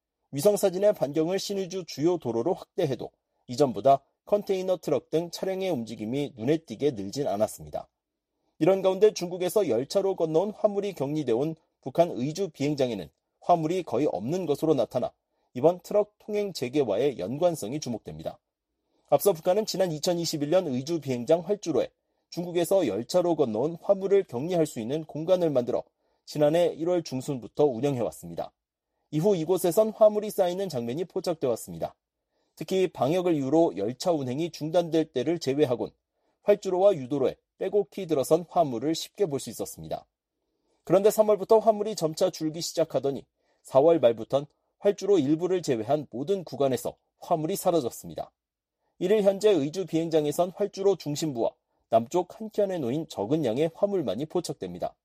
위성사진의 반경을 신의주 주요 도로로 확대해도 이전보다 컨테이너 트럭 등 차량의 움직임이 눈에 띄게 늘진 않았습니다. 이런 가운데 중국에서 열차로 건너온 화물이 격리되어 온 북한 의주 비행장에는 화물이 거의 없는 것으로 나타나 이번 트럭 통행 재개와의 연관성이 주목됩니다. 앞서 북한은 지난 이천이십일년 의주 비행장 활주로에 중국에서 열차로 건너온 화물을 격리할 수 있는 공간을 만들어 지난해 일월 중순부터 운영해왔습니다. 이후 이곳에선 화물이 쌓이는 장면이 포착되어 왔습니다. 특히 방역을 이유로 열차 운행이 중단될 때를 제외하곤 활주로와 유도로에 빼곡히 들어선 화물을 쉽게 볼 수 있었습니다. 그런데 삼월부터 화물이 점차 줄기 시작하더니 사월 말부턴 활주로 일부를 제외한 모든 구간에서 화물이 사라졌습니다. 이를 현재 의주 비행장에선 활주로 중심부와 남쪽 한켠에 놓인 적은 양의 화물만이 포착됩니다.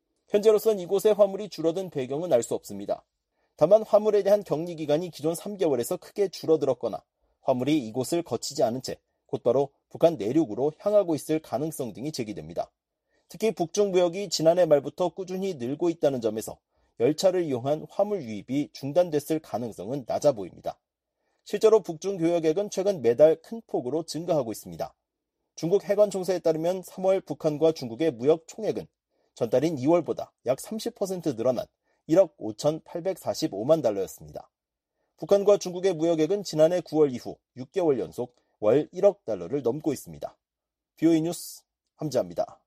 현재로선 이곳의 화물이 줄어든 배경은 알 수 없습니다. 다만 화물에 대한 격리 기간이 기존 삼 개월에서 크게 줄어들었거나 화물이 이곳을 거치지 않은 채 곧바로 북한 내륙으로 향하고 있을 가능성 등이 제기됩니다. 특히 북중 무역이 지난해 말부터 꾸준히 늘고 있다는 점에서 열차를 이용한 화물 유입이 중단됐을 가능성은 낮아 보입니다. 실제로 북중 교역액은 최근 매달 큰 폭으로 증가하고 있습니다. 중국 해관총사에 따르면 삼월 북한과 중국의 무역 총액은 전달인 이월보다 약 삼십 퍼센트 늘어난 일억 오천팔백사십오만 달러였습니다. 북한과 중국의 무역액은 지난해 구월 이후 육 개월 연속 월 일억 달러를 넘고 있습니다. 비오이 뉴스 함지아입니다.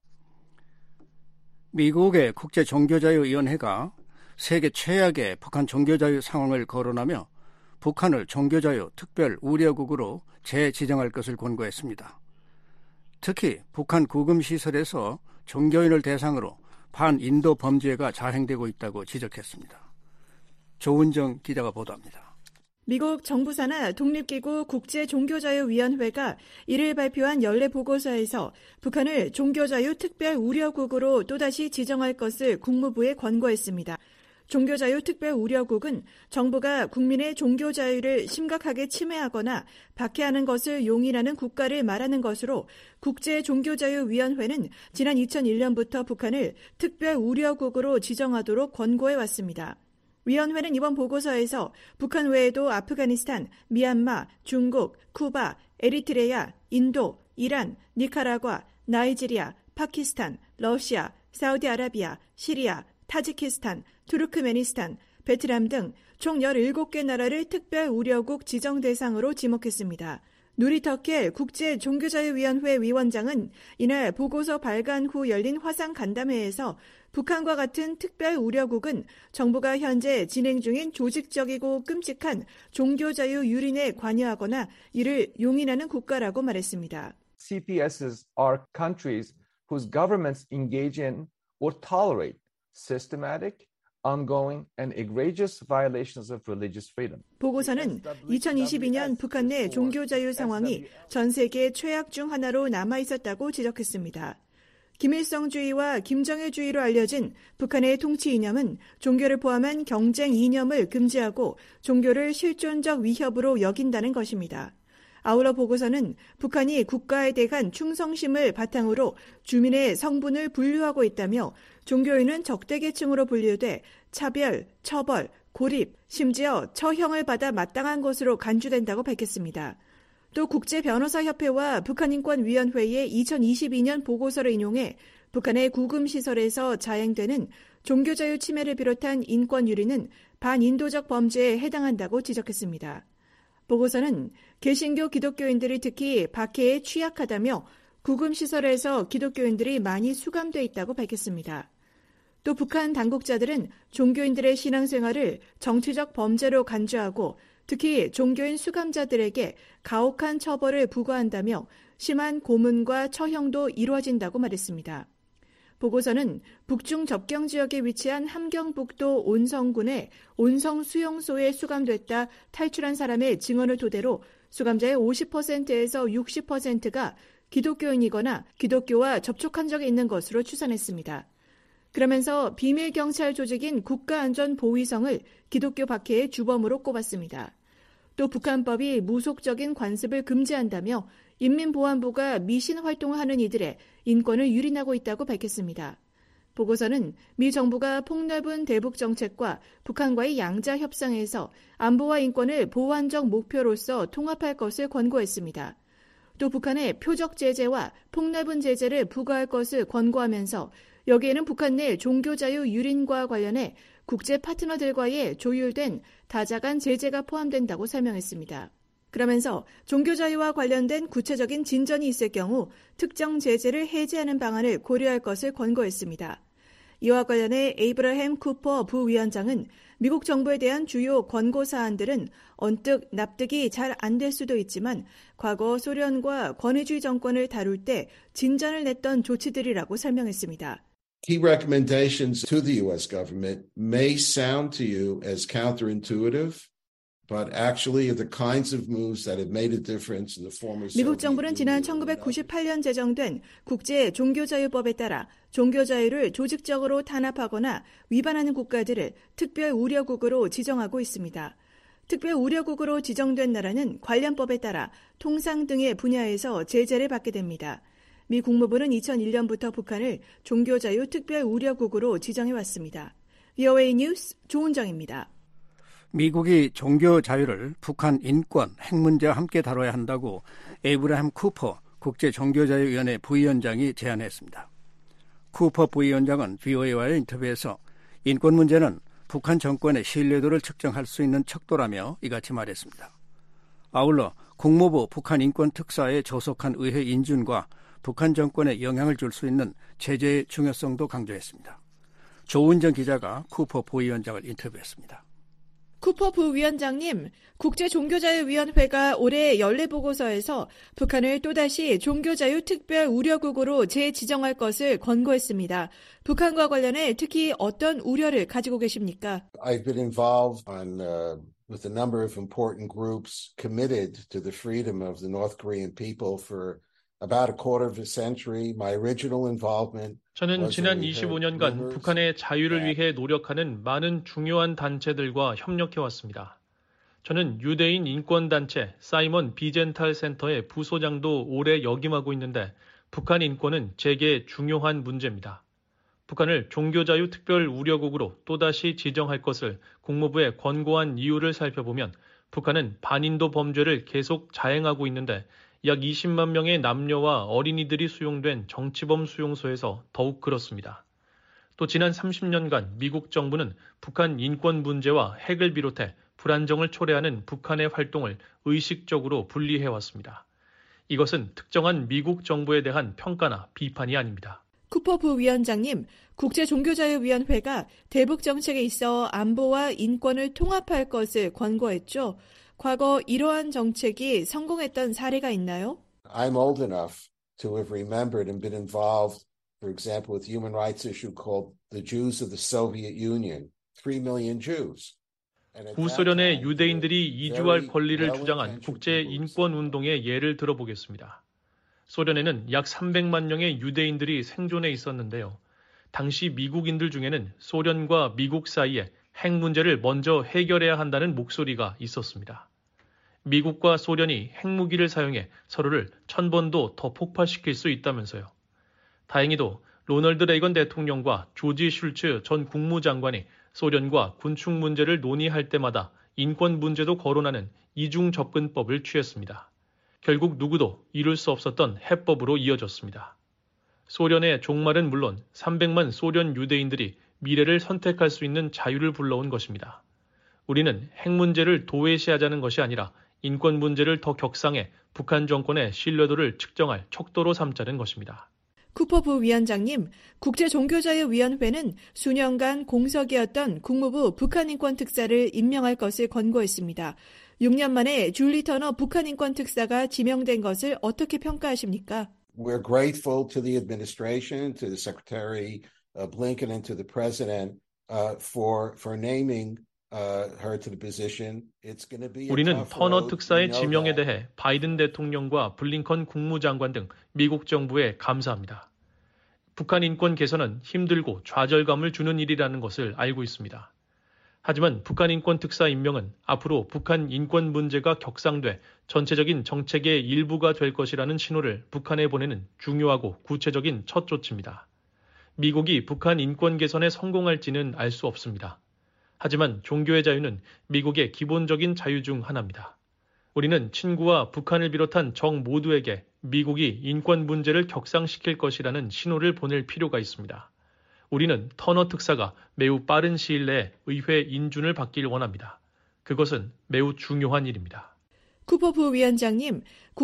미국의 국제종교자유위원회가 세계 최악의 북한 종교자유 상황을 거론하며 북한을 종교자유 특별 우려국으로 재지정할 것을 권고했습니다. 특히 북한 구금시설에서 종교인을 대상으로 반인도 범죄가 자행되고 있다고 지적했습니다. 조은정 기자가 보도합니다. 미국 정부 산하 독립기구 국제종교자유위원회가 이를 발표한 연례 보고서에서 북한을 종교자유 특별 우려국으로 또다시 지정할 것을 국무부에 권고했습니다. 종교자유특별우려국은 정부가 국민의 종교 자유를 심각하게 침해하거나 박해하는 것을 용인하는 국가를 말하는 것으로 국제종교자유위원회는 지난 이천일 년부터 북한을 특별우려국으로 지정하도록 권고해왔습니다. 위원회는 이번 보고서에서 북한 외에도 아프가니스탄, 미얀마, 중국, 쿠바, 에리트레아, 인도, 이란, 니카라과, 나이지리아, 파키스탄, 러시아, 사우디아라비아, 시리아, 타지키스탄, 투르크메니스탄, 베트남 등 총 열일곱 개 나라를 특별우려국 지정 대상으로 지목했습니다. 누리 터켈 국제종교자유위원회 위원장은 이날 보고서 발간 후 열린 화상 간담회에서 북한과 같은 특별우려국은 정부가 현재 진행 중인 조직적이고 끔찍한 종교자유 유린에 관여하거나 이를 용인하는 국가라고 말했습니다. 씨피에스's are countries whose governments engage in or tolerate systematic, ongoing and egregious violations of religious freedom. 보고서는 이천이십이 년 북한 내 종교자유 상황이 전 세계 최악 중 하나로 남아있었다고 지적했습니다. 김일성주의와 김정일주의로 알려진 북한의 통치 이념은 종교를 포함한 경쟁 이념을 금지하고 종교를 실존적 위협으로 여긴다는 것입니다. 아울러 보고서는 북한이 국가에 대한 충성심을 바탕으로 주민의 성분을 분류하고 있다며 종교인은 적대계층으로 분류돼 차별, 처벌, 고립, 심지어 처형을 받아 마땅한 것으로 간주된다고 밝혔습니다. 또 국제변호사협회와 북한인권위원회의 이천이십이 년 보고서를 인용해 북한의 구금시설에서 자행되는 종교자유 침해를 비롯한 인권유린은 반인도적 범죄에 해당한다고 지적했습니다. 보고서는 개신교 기독교인들이 특히 박해에 취약하다며 구금시설에서 기독교인들이 많이 수감돼 있다고 밝혔습니다. 또 북한 당국자들은 종교인들의 신앙생활을 정치적 범죄로 간주하고 특히 종교인 수감자들에게 가혹한 처벌을 부과한다며 심한 고문과 처형도 이루어진다고 말했습니다. 보고서는 북중 접경 지역에 위치한 함경북도 온성군의 온성수용소에 수감됐다 탈출한 사람의 증언을 토대로 수감자의 오십 퍼센트에서 육십 퍼센트가 기독교인이거나 기독교와 접촉한 적이 있는 것으로 추산했습니다. 그러면서 비밀경찰 조직인 국가안전보위성을 기독교 박해의 주범으로 꼽았습니다. 또 북한법이 무속적인 관습을 금지한다며 인민보안부가 미신 활동을 하는 이들의 인권을 유린하고 있다고 밝혔습니다. 보고서는 미 정부가 폭넓은 대북 정책과 북한과의 양자 협상에서 안보와 인권을 보완적 목표로서 통합할 것을 권고했습니다. 또 북한의 표적 제재와 폭넓은 제재를 부과할 것을 권고하면서 여기에는 북한 내 종교자유 유린과 관련해 국제 파트너들과의 조율된 다자간 제재가 포함된다고 설명했습니다. 그러면서 종교자유와 관련된 구체적인 진전이 있을 경우 특정 제재를 해제하는 방안을 고려할 것을 권고했습니다. 이와 관련해 에이브러햄 쿠퍼 부위원장은 미국 정부에 대한 주요 권고 사안들은 언뜻 납득이 잘 안 될 수도 있지만 과거 소련과 권위주의 정권을 다룰 때 진전을 냈던 조치들이라고 설명했습니다. Key recommendations to the U S government may sound to you as counterintuitive, but actually are the kinds of moves that have made a difference in the former Soviet 미국 정부는 지난 천구백구십팔 년 제정된 국제 종교자유법에 따라 종교자유를 조직적으로 탄압하거나 위반하는 국가들을 특별 우려국으로 지정하고 있습니다. 특별 우려국으로 지정된 나라는 관련법에 따라 통상 등의 분야에서 제재를 받게 됩니다. 미 국무부는 이천일 년부터 북한을 종교자유 특별 우려국으로 지정해왔습니다. 브이오에이 뉴스 조은정입니다. 미국이 종교 자유를 북한 인권, 핵 문제와 함께 다뤄야 한다고 에이브러햄 쿠퍼 국제종교자유위원회 부위원장이 제안했습니다. 쿠퍼 부위원장은 브이오에이와의 인터뷰에서 인권 문제는 북한 정권의 신뢰도를 측정할 수 있는 척도라며 이같이 말했습니다. 아울러 국무부 북한 인권 특사에 조속한 의회 인준과 북한 정권에 영향을 줄 수 있는 제재의 중요성도 강조했습니다. 조은정 기자가 쿠퍼 부위원장을 인터뷰했습니다. 쿠퍼 부위원장님, 국제종교자유위원회가 올해 연례보고서에서 북한을 또다시 종교자유 특별 우려국으로 재지정할 것을 권고했습니다. 북한과 관련해 특히 어떤 우려를 가지고 계십니까? I've been involved on, uh, with a number of important groups committed to the freedom of the North Korean people for about a quarter of a century. My original involvement 저는 지난 이십오 년간 북한의 자유를 위해 노력하는 많은 중요한 단체들과 협력해왔습니다. 저는 유대인 인권단체 사이먼 비젠탈 센터의 부소장도 오래 역임하고 있는데 북한 인권은 제게 중요한 문제입니다. 북한을 종교자유 특별 우려국으로 또다시 지정할 것을 국무부에 권고한 이유를 살펴보면 북한은 반인도 범죄를 계속 자행하고 있는데 약 이십만 명의 남녀와 어린이들이 수용된 정치범 수용소에서 더욱 그렇습니다. 또 지난 삼십 년간 미국 정부는 북한 인권 문제와 핵을 비롯해 불안정을 초래하는 북한의 활동을 의식적으로 분리해왔습니다. 이것은 특정한 미국 정부에 대한 평가나 비판이 아닙니다. 쿠퍼 부위원장님, 국제종교자유위원회가 대북 정책에 있어 안보와 인권을 통합할 것을 권고했죠. 과거 이러한 정책이 성공했던 사례가 있나요? I'm old enough to have remembered and been involved, for example, with a human rights issue called the Jews of the Soviet Union, three million Jews. 구소련의 유대인들이 이주할 권리를 주장한 국제 인권 운동의 예를 들어보겠습니다. 소련에는 약 삼백만 명의 유대인들이 생존해 있었는데요. 당시 미국인들 중에는 소련과 미국 사이에 핵 문제를 먼저 해결해야 한다는 목소리가 있었습니다. 미국과 소련이 핵무기를 사용해 서로를 천 번도 더 폭파시킬 수 있다면서요. 다행히도 로널드 레이건 대통령과 조지 슐츠 전 국무장관이 소련과 군축 문제를 논의할 때마다 인권 문제도 거론하는 이중 접근법을 취했습니다. 결국 누구도 이룰 수 없었던 해법으로 이어졌습니다. 소련의 종말은 물론 삼백만 소련 유대인들이 미래를 선택할 수 있는 자유를 불러온 것입니다. 우리는 핵 문제를 도외시하자는 것이 아니라 인권 문제를 더 격상해 북한 정권의 신뢰도를 측정할 척도로 삼자는 것입니다. 쿠퍼 부위원장님, 국제종교자유위원회는 수년간 공석이었던 국무부 북한인권특사를 임명할 것을 권고했습니다. 육 년 만에 줄리 터너 북한인권특사가 지명된 것을 어떻게 평가하십니까? We're grateful to the administration, to the Secretary uh, Blinken, and to the President uh, for for naming uh, her to the position. It's going to be a 우리는 tough 터너 road. 특사의 We know 지명에 that. 대해 바이든 대통령과 블링컨 국무장관 등 미국 정부에 감사합니다. 북한 인권 개선은 힘들고 좌절감을 주는 일이라는 것을 알고 있습니다. 하지만 북한 인권 특사 임명은 앞으로 북한 인권 문제가 격상돼 전체적인 정책의 일부가 될 것이라는 신호를 북한에 보내는 중요하고 구체적인 첫 조치입니다. 미국이 북한 인권 개선에 성공할지는 알 수 없습니다. 하지만 종교의 자유는 미국의 기본적인 자유 중 하나입니다. 우리는 친구와 북한을 비롯한 적 모두에게 미국이 인권 문제를 격상시킬 것이라는 신호를 보낼 필요가 있습니다. 우리는 터너 특사가 매우 빠른 시일 내에 의회 인준을 받길 원합니다. 그것은 매우 중요한 일입니다. 쿠퍼 부위원장님,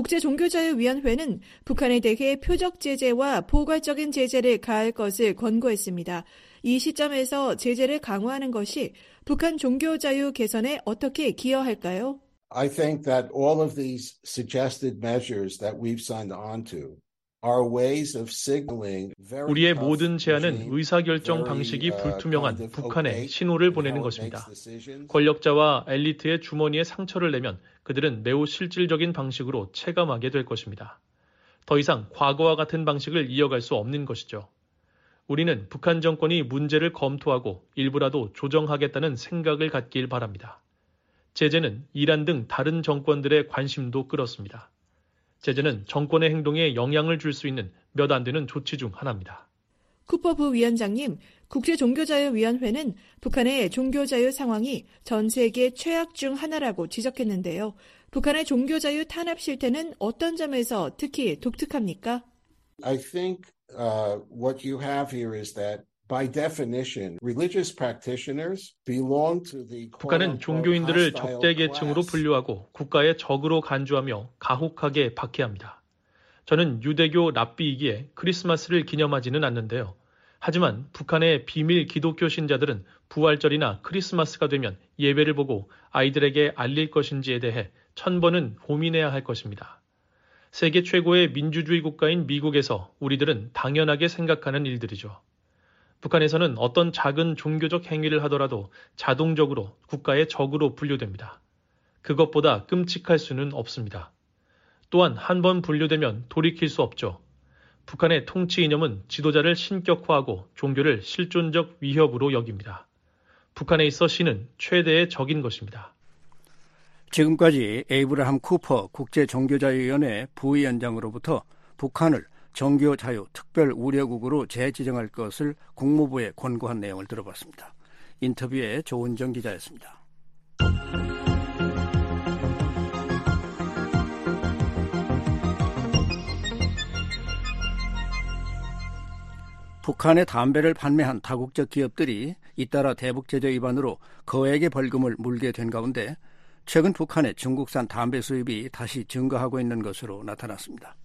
국제종교자유위원회는 북한에 대해 표적 제재와 포괄적인 제재를 가할 것을 권고했습니다. 이 시점에서 제재를 강화하는 것이 북한 종교자유 개선에 어떻게 기여할까요? I think that all of these suggested measures that we've signed on to are ways of signaling very 우리의 tough 모든 제안은 regime, 의사결정 very, 방식이 uh, 불투명한 kind of 북한에 opaque 신호를 in 보내는 how it 것입니다. makes decisions. 권력자와 엘리트의 주머니에 상처를 내면 그들은 매우 실질적인 방식으로 체감하게 될 것입니다. 더 이상 과거와 같은 방식을 이어갈 수 없는 것이죠. 우리는 북한 정권이 문제를 검토하고 일부라도 조정하겠다는 생각을 갖길 바랍니다. 제재는 이란 등 다른 정권들의 관심도 끌었습니다. 제재는 정권의 행동에 영향을 줄 수 있는 몇 안 되는 조치 중 하나입니다. 쿠퍼 부위원장님, 국제종교자유위원회는 북한의 종교자유 상황이 전 세계 최악 중 하나라고 지적했는데요. 북한의 종교자유 탄압 실태는 어떤 점에서 특히 독특합니까? I think uh, what you have here is that by definition, religious practitioners belong to the 북한은 종교인들을 적대 계층으로 분류하고 국가의 적으로 간주하며 가혹하게 박해합니다. 저는 유대교 랍비이기에 크리스마스를 기념하지는 않는데요. 하지만 북한의 비밀 기독교 신자들은 부활절이나 크리스마스가 되면 예배를 보고 아이들에게 알릴 것인지에 대해 천 번은 고민해야 할 것입니다. 세계 최고의 민주주의 국가인 미국에서 우리들은 당연하게 생각하는 일들이죠. 북한에서는 어떤 작은 종교적 행위를 하더라도 자동적으로 국가의 적으로 분류됩니다. 그것보다 끔찍할 수는 없습니다. 또한 한 번 분류되면 돌이킬 수 없죠. 북한의 통치 이념은 지도자를 신격화하고 종교를 실존적 위협으로 여깁니다. 북한에 있어 신은 최대의 적인 것입니다. 지금까지 에이브라함 쿠퍼 국제종교자유위원회 부위원장으로부터 북한을 종교자유 특별 우려국으로 재지정할 것을 국무부에 권고한 내용을 들어봤습니다. 인터뷰에 조은정 기자였습니다. 북한의 담배를 판매한 다국적 기업들이 잇따라 대북 제재 위반으로 거액의 벌금을 물게 된 가운데 최근 북한의 중국산 담배 수입이 다시 증가하고 있는 것으로 나타났습니다.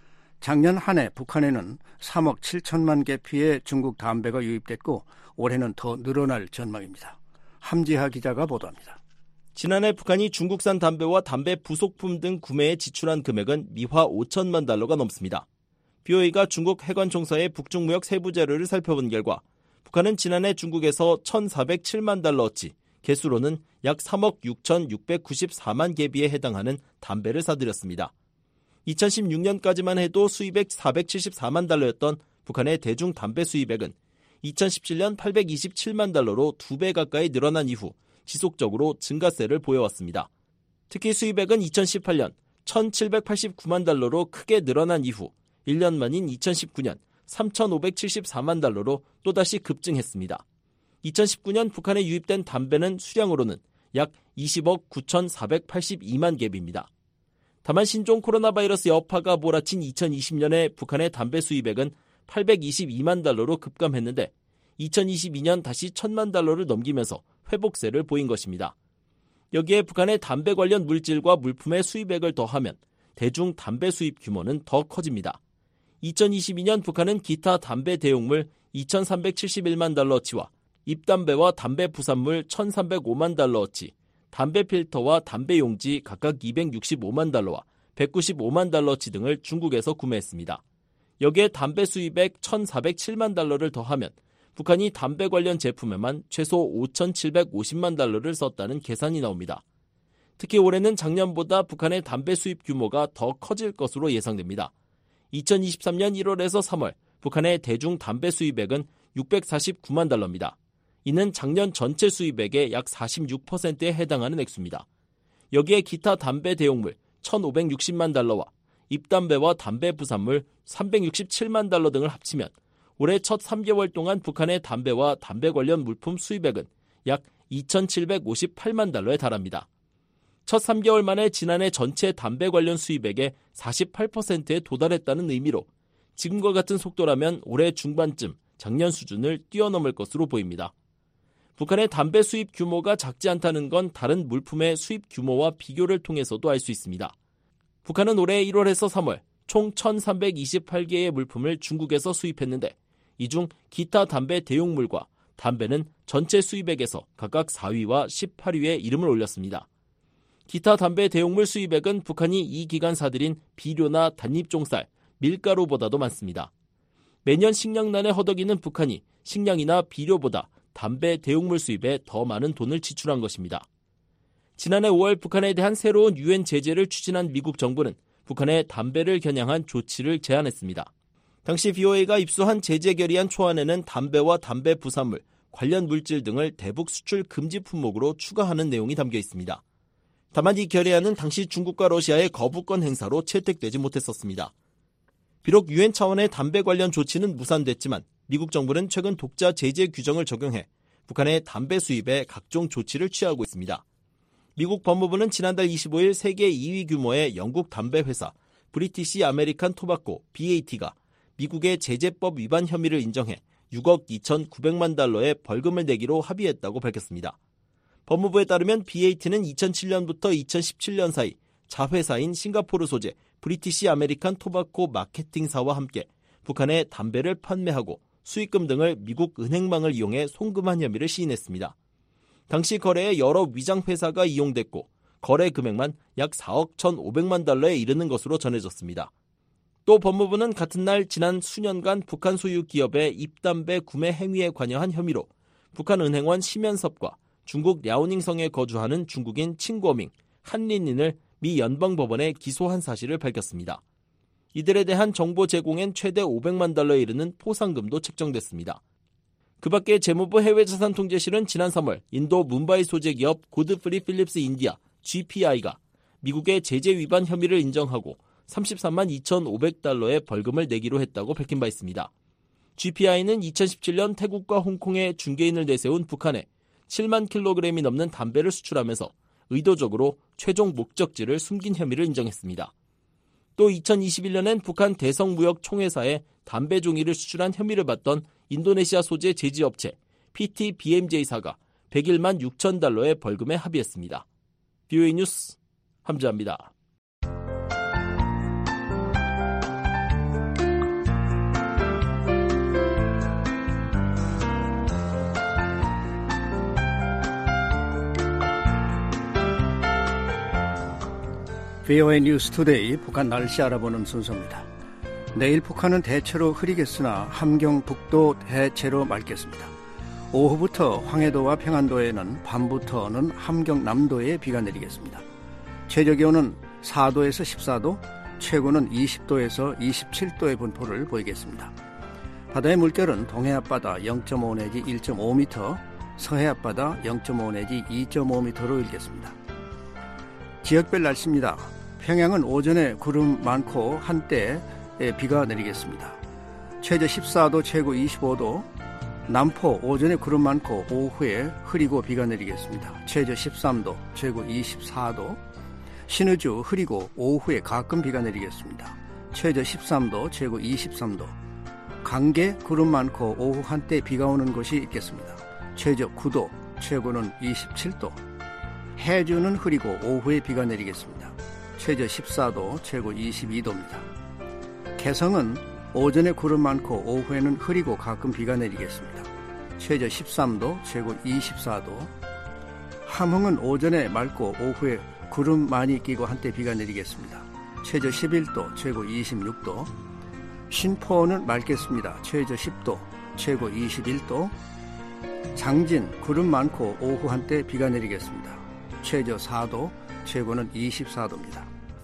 작년 한 해 북한에는 삼억 칠천만 개피의 중국 담배가 유입됐고 올해는 더 늘어날 전망입니다. 함지하 기자가 보도합니다. 지난해 북한이 중국산 담배와 담배 부속품 등 구매에 지출한 금액은 미화 오천만 달러가 넘습니다. 비오에이가 중국 해관총서의 북중무역 세부 자료를 살펴본 결과 북한은 지난해 중국에서 천사백칠만 달러어치, 개수로는 약 삼억 육천육백구십사만 개비에 해당하는 담배를 사들였습니다. 이천십육 년까지만 해도 수입액 사백칠십사만 달러였던 북한의 대중 담배 수입액은 이천십칠 년 팔백이십칠만 달러로 두 배 가까이 늘어난 이후 지속적으로 증가세를 보여왔습니다. 특히 수입액은 이천십팔 년 천칠백팔십구만 달러로 크게 늘어난 이후 일 년 만인 이천십구 년 삼천오백칠십사만 달러로 또다시 급증했습니다. 이천십구 년 북한에 유입된 담배는 수량으로는 약 이십억 구천사백팔십이만 개비입니다. 다만 신종 코로나 바이러스 여파가 몰아친 이천이십 년에 북한의 담배 수입액은 팔백이십이만 달러로 급감했는데 이천이십이 년 다시 천만 달러를 넘기면서 회복세를 보인 것입니다. 여기에 북한의 담배 관련 물질과 물품의 수입액을 더하면 대중 담배 수입 규모는 더 커집니다. 이천이십이 년 북한은 기타 담배 대용물 이천삼백칠십일만 달러어치와 잎담배와 담배 부산물 천삼백오만 달러어치, 담배 필터와 담배 용지 각각 이백육십오만 달러와 백구십오만 달러어치 등을 중국에서 구매했습니다. 여기에 담배 수입액 천사백칠만 달러를 더하면 북한이 담배 관련 제품에만 최소 오천칠백오십만 달러를 썼다는 계산이 나옵니다. 특히 올해는 작년보다 북한의 담배 수입 규모가 더 커질 것으로 예상됩니다. 이천이십삼 년 일월에서 삼월 북한의 대중 담배 수입액은 육백사십구만 달러입니다. 이는 작년 전체 수입액의 약 사십육 퍼센트에 해당하는 액수입니다. 여기에 기타 담배 대용물 천오백육십만 달러와 잎담배와 담배 부산물 삼백육십칠만 달러 등을 합치면 올해 첫 삼 개월 동안 북한의 담배와 담배 관련 물품 수입액은 약 이천칠백오십팔만 달러에 달합니다. 첫 삼 개월 만에 지난해 전체 담배 관련 수입액의 사십팔 퍼센트에 도달했다는 의미로 지금과 같은 속도라면 올해 중반쯤 작년 수준을 뛰어넘을 것으로 보입니다. 북한의 담배 수입 규모가 작지 않다는 건 다른 물품의 수입 규모와 비교를 통해서도 알 수 있습니다. 북한은 올해 일월에서 삼월 총 천삼백이십팔 개의 물품을 중국에서 수입했는데 이 중 기타 담배 대용물과 담배는 전체 수입액에서 각각 사 위와 십팔 위에 이름을 올렸습니다. 기타 담배 대용물 수입액은 북한이 이 기간 사들인 비료나 단잎종쌀, 밀가루보다도 많습니다. 매년 식량난에 허덕이는 북한이 식량이나 비료보다 담배 대용물 수입에 더 많은 돈을 지출한 것입니다. 지난해 오월 북한에 대한 새로운 유엔 제재를 추진한 미국 정부는 북한의 담배를 겨냥한 조치를 제안했습니다. 당시 비오에이가 입수한 제재 결의안 초안에는 담배와 담배 부산물, 관련 물질 등을 대북 수출 금지 품목으로 추가하는 내용이 담겨 있습니다. 다만 이 결의안은 당시 중국과 러시아의 거부권 행사로 채택되지 못했었습니다. 비록 유엔 차원의 담배 관련 조치는 무산됐지만 미국 정부는 최근 독자 제재 규정을 적용해 북한의 담배 수입에 각종 조치를 취하고 있습니다. 미국 법무부는 지난달 이십오 일 세계 이 위 규모의 영국 담배 회사 브리티시 아메리칸 토바코 비에이티가 미국의 제재법 위반 혐의를 인정해 육억 이천구백만 달러의 벌금을 내기로 합의했다고 밝혔습니다. 법무부에 따르면 비에이티는 이천칠 년부터 이천십칠 년 사이 자회사인 싱가포르 소재 브리티시 아메리칸 토바코 마케팅사와 함께 북한에 담배를 판매하고 수익금 등을 미국 은행망을 이용해 송금한 혐의를 시인했습니다. 당시 거래에 여러 위장회사가 이용됐고 거래 금액만 약 사억 천오백만 달러에 이르는 것으로 전해졌습니다. 또 법무부는 같은 날 지난 수년간 북한 소유 기업의 잎담배 구매 행위에 관여한 혐의로 북한 은행원 심연섭과 중국 랴오닝성에 거주하는 중국인 칭궈밍, 한린인을 미 연방법원에 기소한 사실을 밝혔습니다. 이들에 대한 정보 제공엔 최대 오백만 달러에 이르는 포상금도 책정됐습니다. 그 밖에 재무부 해외자산통제실은 지난 삼월 인도 문바이 소재 기업 고드프리 필립스 인디아 지피아이가 미국의 제재 위반 혐의를 인정하고 삼십삼만 이천오백 달러의 벌금을 내기로 했다고 밝힌 바 있습니다. 지피아이는 이천십칠 년 태국과 홍콩에 중개인을 내세운 북한에 칠만 킬로그램이 넘는 담배를 수출하면서 의도적으로 최종 목적지를 숨긴 혐의를 인정했습니다. 또 이천이십일 년엔 북한 대성무역총회사에 담배 종이를 수출한 혐의를 받던 인도네시아 소재 제지업체 피티비엠제이사가 백일만 육천 달러의 벌금에 합의했습니다. 비오에이 뉴스 함지아입니다. 비오에이 뉴스 투데이 북한 날씨 알아보는 순서입니다. 내일 북한은 대체로 흐리겠으나 함경북도 대체로 맑겠습니다. 오후부터 황해도와 평안도에는 밤부터는 함경남도에 비가 내리겠습니다. 최저기온은 사 도에서 십사 도, 최고는 이십 도에서 이십칠 도의 분포를 보이겠습니다. 바다의 물결은 동해 앞바다 영 점 오 내지 일 점 오 미터, 서해 앞바다 영 점 오 내지 이 점 오 미터로 일겠습니다. 지역별 날씨입니다. 평양은 오전에 구름 많고 한때 비가 내리겠습니다. 최저 십사 도, 최고 이십오 도. 남포 오전에 구름 많고 오후에 흐리고 비가 내리겠습니다. 최저 십삼 도, 최고 이십사 도. 신의주 흐리고 오후에 가끔 비가 내리겠습니다. 최저 십삼 도, 최고 이십삼 도. 강계 구름 많고 오후 한때 비가 오는 곳이 있겠습니다. 최저 구 도, 최고는 이십칠 도. 해주는 흐리고 오후에 비가 내리겠습니다. 최저 십사 도, 최고 이십이 도입니다. 개성은 오전에 구름 많고 오후에는 흐리고 가끔 비가 내리겠습니다. 최저 십삼 도, 최고 이십사 도. 함흥은 오전에 맑고 오후에 구름 많이 끼고 한때 비가 내리겠습니다. 최저 십일 도, 최고 이십육 도. 신포는 맑겠습니다. 최저 십 도, 최고 이십일 도. 장진 구름 많고 오후 한때 비가 내리겠습니다. 최저 사 도, 최고는 이십사 도입니다.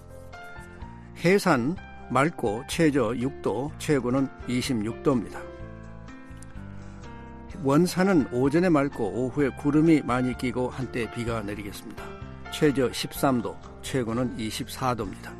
해산 맑고 최저 육 도, 최고는 이십육 도입니다. 원산은 오전에 맑고 오후에 구름이 많이 끼고 한때 비가 내리겠습니다. 최저 십삼 도, 최고는 이십사 도입니다.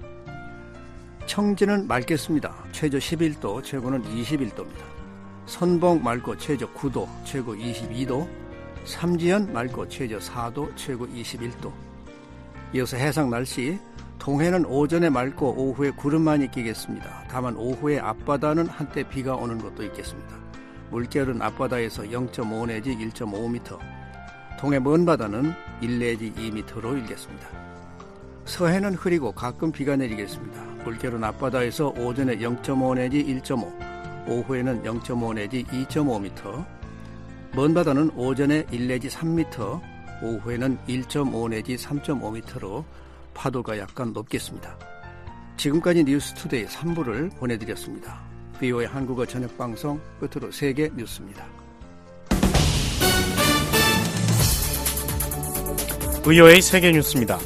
청진은 맑겠습니다. 최저 십일 도, 최고는 이십일 도입니다. 선봉 맑고 최저 구 도, 최고 이십이 도. 삼지연 맑고 최저 사 도, 최고 이십일 도. 이어서 해상 날씨. 동해는 오전에 맑고 오후에 구름 많이 끼겠습니다. 다만 오후에 앞바다는 한때 비가 오는 곳도 있겠습니다. 물결은 앞바다에서 영 점 오 내지 일 점 오 미터, 동해 먼바다는 일 내지 이 미터로 일겠습니다. 서해는 흐리고 가끔 비가 내리겠습니다. 물결은 앞바다에서 오전에 영 점 오 내지 일 점 오, 오후에는 영 점 오 내지 이 점 오 미터, 먼바다는 오전에 일 내지 삼 미터, 오후에는 일 점 오 내지 삼 점 오 미터로 파도가 약간 높겠습니다. 지금까지 뉴스투데이 삼 부를 보내드렸습니다. 비오에이 한국어 저녁방송 끝으로 세계 뉴스입니다. 비오에이 세계 뉴스입니다.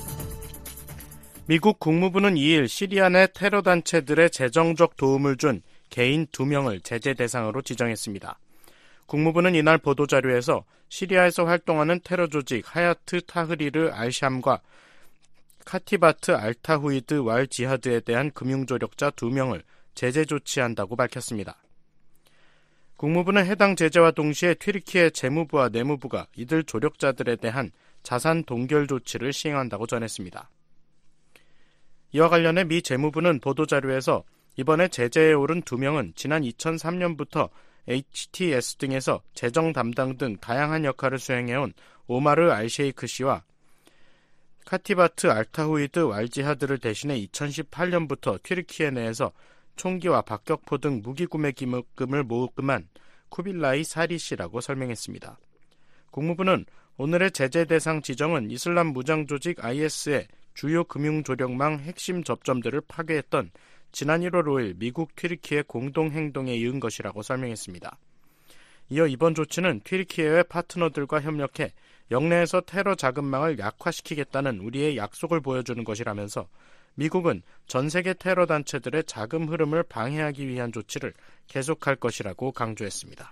미국 국무부는 이 일 시리아 내 테러 단체들의 재정적 도움을 준 개인 두 명을 제재 대상으로 지정했습니다. 국무부는 이날 보도자료에서 시리아에서 활동하는 테러 조직 하야트 타흐리르 알샴과 카티바트 알타후이드 왈 지하드에 대한 금융조력자 두 명을 제재 조치한다고 밝혔습니다. 국무부는 해당 제재와 동시에 튀르키예 재무부와 내무부가 이들 조력자들에 대한 자산 동결 조치를 시행한다고 전했습니다. 이와 관련해 미 재무부는 보도자료에서 이번에 제재에 오른 두 명은 지난 이천삼 년부터 에이치티에스 등에서 재정 담당 등 다양한 역할을 수행해온 오마르 알셰이크 씨와 카티바트 알타후이드 왈지하드를 대신해 이천십팔 년부터 튀르키예 내에서 총기와 박격포 등 무기 구매 기금을 모금한 쿠빌라이 사리 씨라고 설명했습니다. 국무부는 오늘의 제재 대상 지정은 이슬람 무장 조직 아이에스의 주요 금융 조력망 핵심 접점들을 파괴했던 지난 일월 오일 미국 튀르키예 공동행동에 이은 것이라고 설명했습니다. 이어 이번 조치는 튀르키예의 파트너들과 협력해 영내에서 테러 자금망을 약화시키겠다는 우리의 약속을 보여주는 것이라면서 미국은 전 세계 테러 단체들의 자금 흐름을 방해하기 위한 조치를 계속할 것이라고 강조했습니다.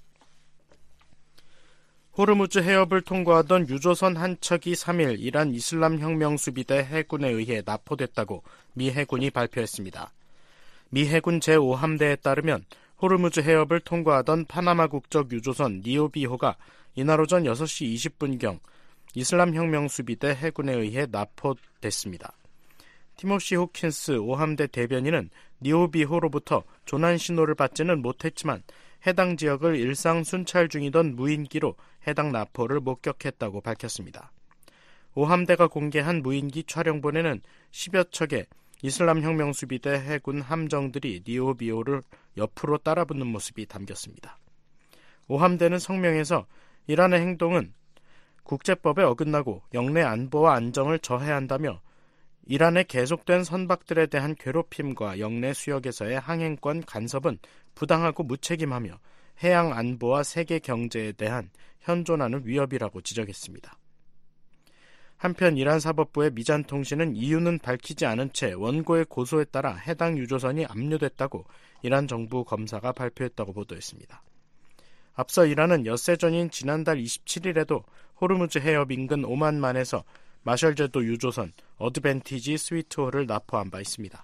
호르무즈 해협을 통과하던 유조선 한 척이 삼 일 이란 이슬람 혁명 수비대 해군에 의해 납포됐다고 미 해군이 발표했습니다. 미 해군 제오 함대에 따르면 호르무즈 해협을 통과하던 파나마 국적 유조선 니오비호가 이날 오전 여섯 시 이십 분경 이슬람 혁명 수비대 해군에 의해 납포됐습니다. 티모시 호킨스 오 함대 대변인은 니오비호로부터 조난 신호를 받지는 못했지만 해당 지역을 일상 순찰 중이던 무인기로 해당 납포를 목격했다고 밝혔습니다. 오 함대가 공개한 무인기 촬영본에는 십여 척의 이슬람 혁명 수비대 해군 함정들이 니오비호를 옆으로 따라붙는 모습이 담겼습니다. 오 함대는 성명에서 이란의 행동은 국제법에 어긋나고 영내 안보와 안정을 저해한다며 이란의 계속된 선박들에 대한 괴롭힘과 영내 수역에서의 항행권 간섭은 부당하고 무책임하며 해양 안보와 세계 경제에 대한 현존하는 위협이라고 지적했습니다. 한편 이란 사법부의 미잔 통신은 이유는 밝히지 않은 채 원고의 고소에 따라 해당 유조선이 압류됐다고 이란 정부 검사가 발표했다고 보도했습니다. 앞서 이란은 엿새 전인 지난달 이십칠일에도 호르무즈 해협 인근 오만만에서 마셜제도 유조선 어드밴티지 스위트호를 납포한 바 있습니다.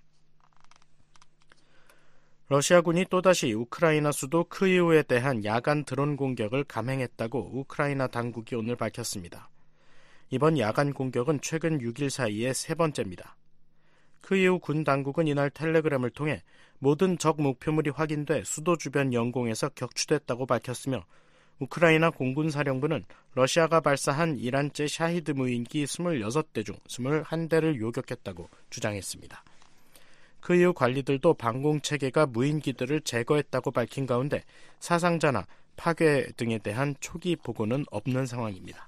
러시아군이 또다시 우크라이나 수도 크이우에 대한 야간 드론 공격을 감행했다고 우크라이나 당국이 오늘 밝혔습니다. 이번 야간 공격은 최근 육 일 사이에 세 번째입니다. 크이우 군 당국은 이날 텔레그램을 통해 모든 적 목표물이 확인돼 수도 주변 영공에서 격추됐다고 밝혔으며 우크라이나 공군사령부는 러시아가 발사한 이란제 샤히드 무인기 이십육 대 중 이십일 대를 요격했다고 주장했습니다. 그 이후 관리들도 방공체계가 무인기들을 제거했다고 밝힌 가운데 사상자나 파괴 등에 대한 초기 보고는 없는 상황입니다.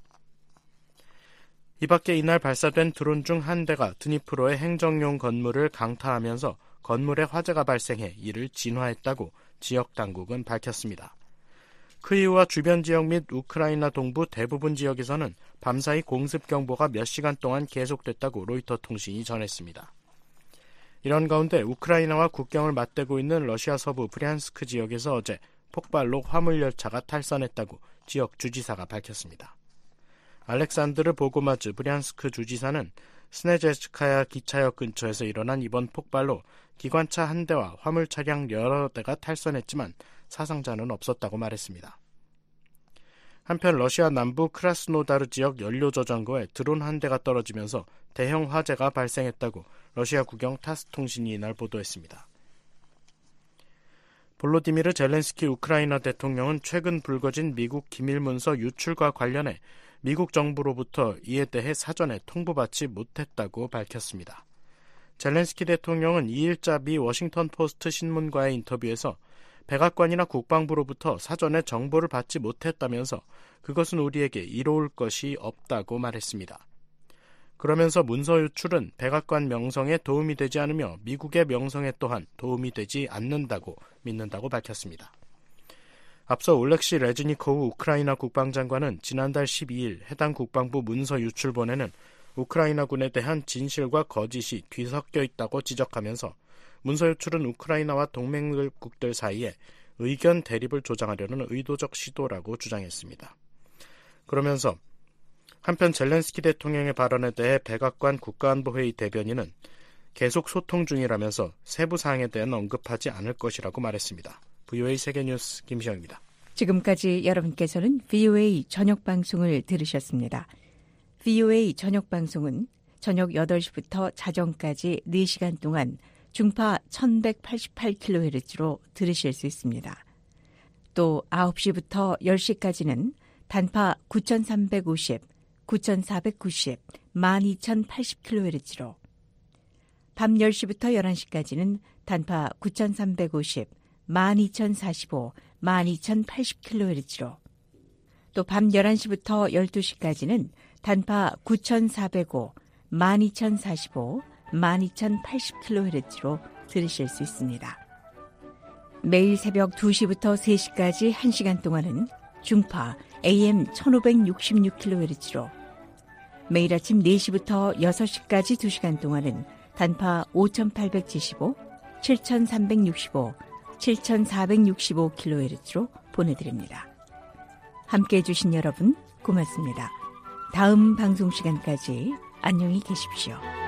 이 밖에 이날 발사된 드론 중 한 대가 드니프로의 행정용 건물을 강타하면서 건물에 화재가 발생해 이를 진화했다고 지역 당국은 밝혔습니다. 크이우와 주변 지역 및 우크라이나 동부 대부분 지역에서는 밤사이 공습경보가 몇 시간 동안 계속됐다고 로이터 통신이 전했습니다. 이런 가운데 우크라이나와 국경을 맞대고 있는 러시아 서부 브리안스크 지역에서 어제 폭발로 화물열차가 탈선했다고 지역 주지사가 밝혔습니다. 알렉산드르 보고마즈 브리안스크 주지사는 스네제스카야 기차역 근처에서 일어난 이번 폭발로 기관차 한 대와 화물 차량 여러 대가 탈선했지만 사상자는 없었다고 말했습니다. 한편 러시아 남부 크라스노다르 지역 연료 저장고에 드론 한 대가 떨어지면서 대형 화재가 발생했다고 러시아 국영 타스 통신이 이날 보도했습니다. 볼로디미르 젤렌스키 우크라이나 대통령은 최근 불거진 미국 기밀문서 유출과 관련해 미국 정부로부터 이에 대해 사전에 통보받지 못했다고 밝혔습니다. 젤렌스키 대통령은 이 일자 미 워싱턴 포스트 신문과의 인터뷰에서 백악관이나 국방부로부터 사전에 정보를 받지 못했다면서 그것은 우리에게 이로울 것이 없다고 말했습니다. 그러면서 문서 유출은 백악관 명성에 도움이 되지 않으며 미국의 명성에 또한 도움이 되지 않는다고 믿는다고 밝혔습니다. 앞서 올렉시 레즈니코우 우크라이나 국방장관은 지난달 십이일 해당 국방부 문서 유출본에는 우크라이나군에 대한 진실과 거짓이 뒤섞여 있다고 지적하면서 문서 유출은 우크라이나와 동맹국들 사이에 의견 대립을 조장하려는 의도적 시도라고 주장했습니다. 그러면서 한편 젤렌스키 대통령의 발언에 대해 백악관 국가안보회의 대변인은 계속 소통 중이라면서 세부 사항에 대한 언급하지 않을 것이라고 말했습니다. 브이오에이 세계뉴스 김시영입니다. 지금까지 여러분께서는 브이오에이 저녁방송을 들으셨습니다. 브이오에이 저녁방송은 저녁 여덟 시부터 자정까지 네 시간 동안 중파 천백팔십팔 킬로헤르츠로 들으실 수 있습니다. 또 아홉 시부터 열 시까지는 단파 구천삼백오십, 구천사백구십, 만 이천팔십 킬로헤르츠로 밤 열 시부터 열한 시까지는 단파 구천삼백오십, 만 이천사십오, 만 이천팔십 킬로헤르츠로 또 밤 열한 시부터 열두 시까지는 단파 구천사백오, 만 이천사십오, 만 이천팔십 킬로헤르츠로 들으실 수 있습니다. 매일 새벽 두 시부터 세 시까지 한 시간 동안은 중파 에이엠 천오백육십육 킬로헤르츠로 매일 아침 네 시부터 여섯 시까지 두 시간 동안은 단파 오천팔백칠십오, 칠천삼백육십오, 칠천사백육십오 킬로헤르츠로 보내드립니다. 함께해 주신 여러분 고맙습니다. 다음 방송 시간까지 안녕히 계십시오.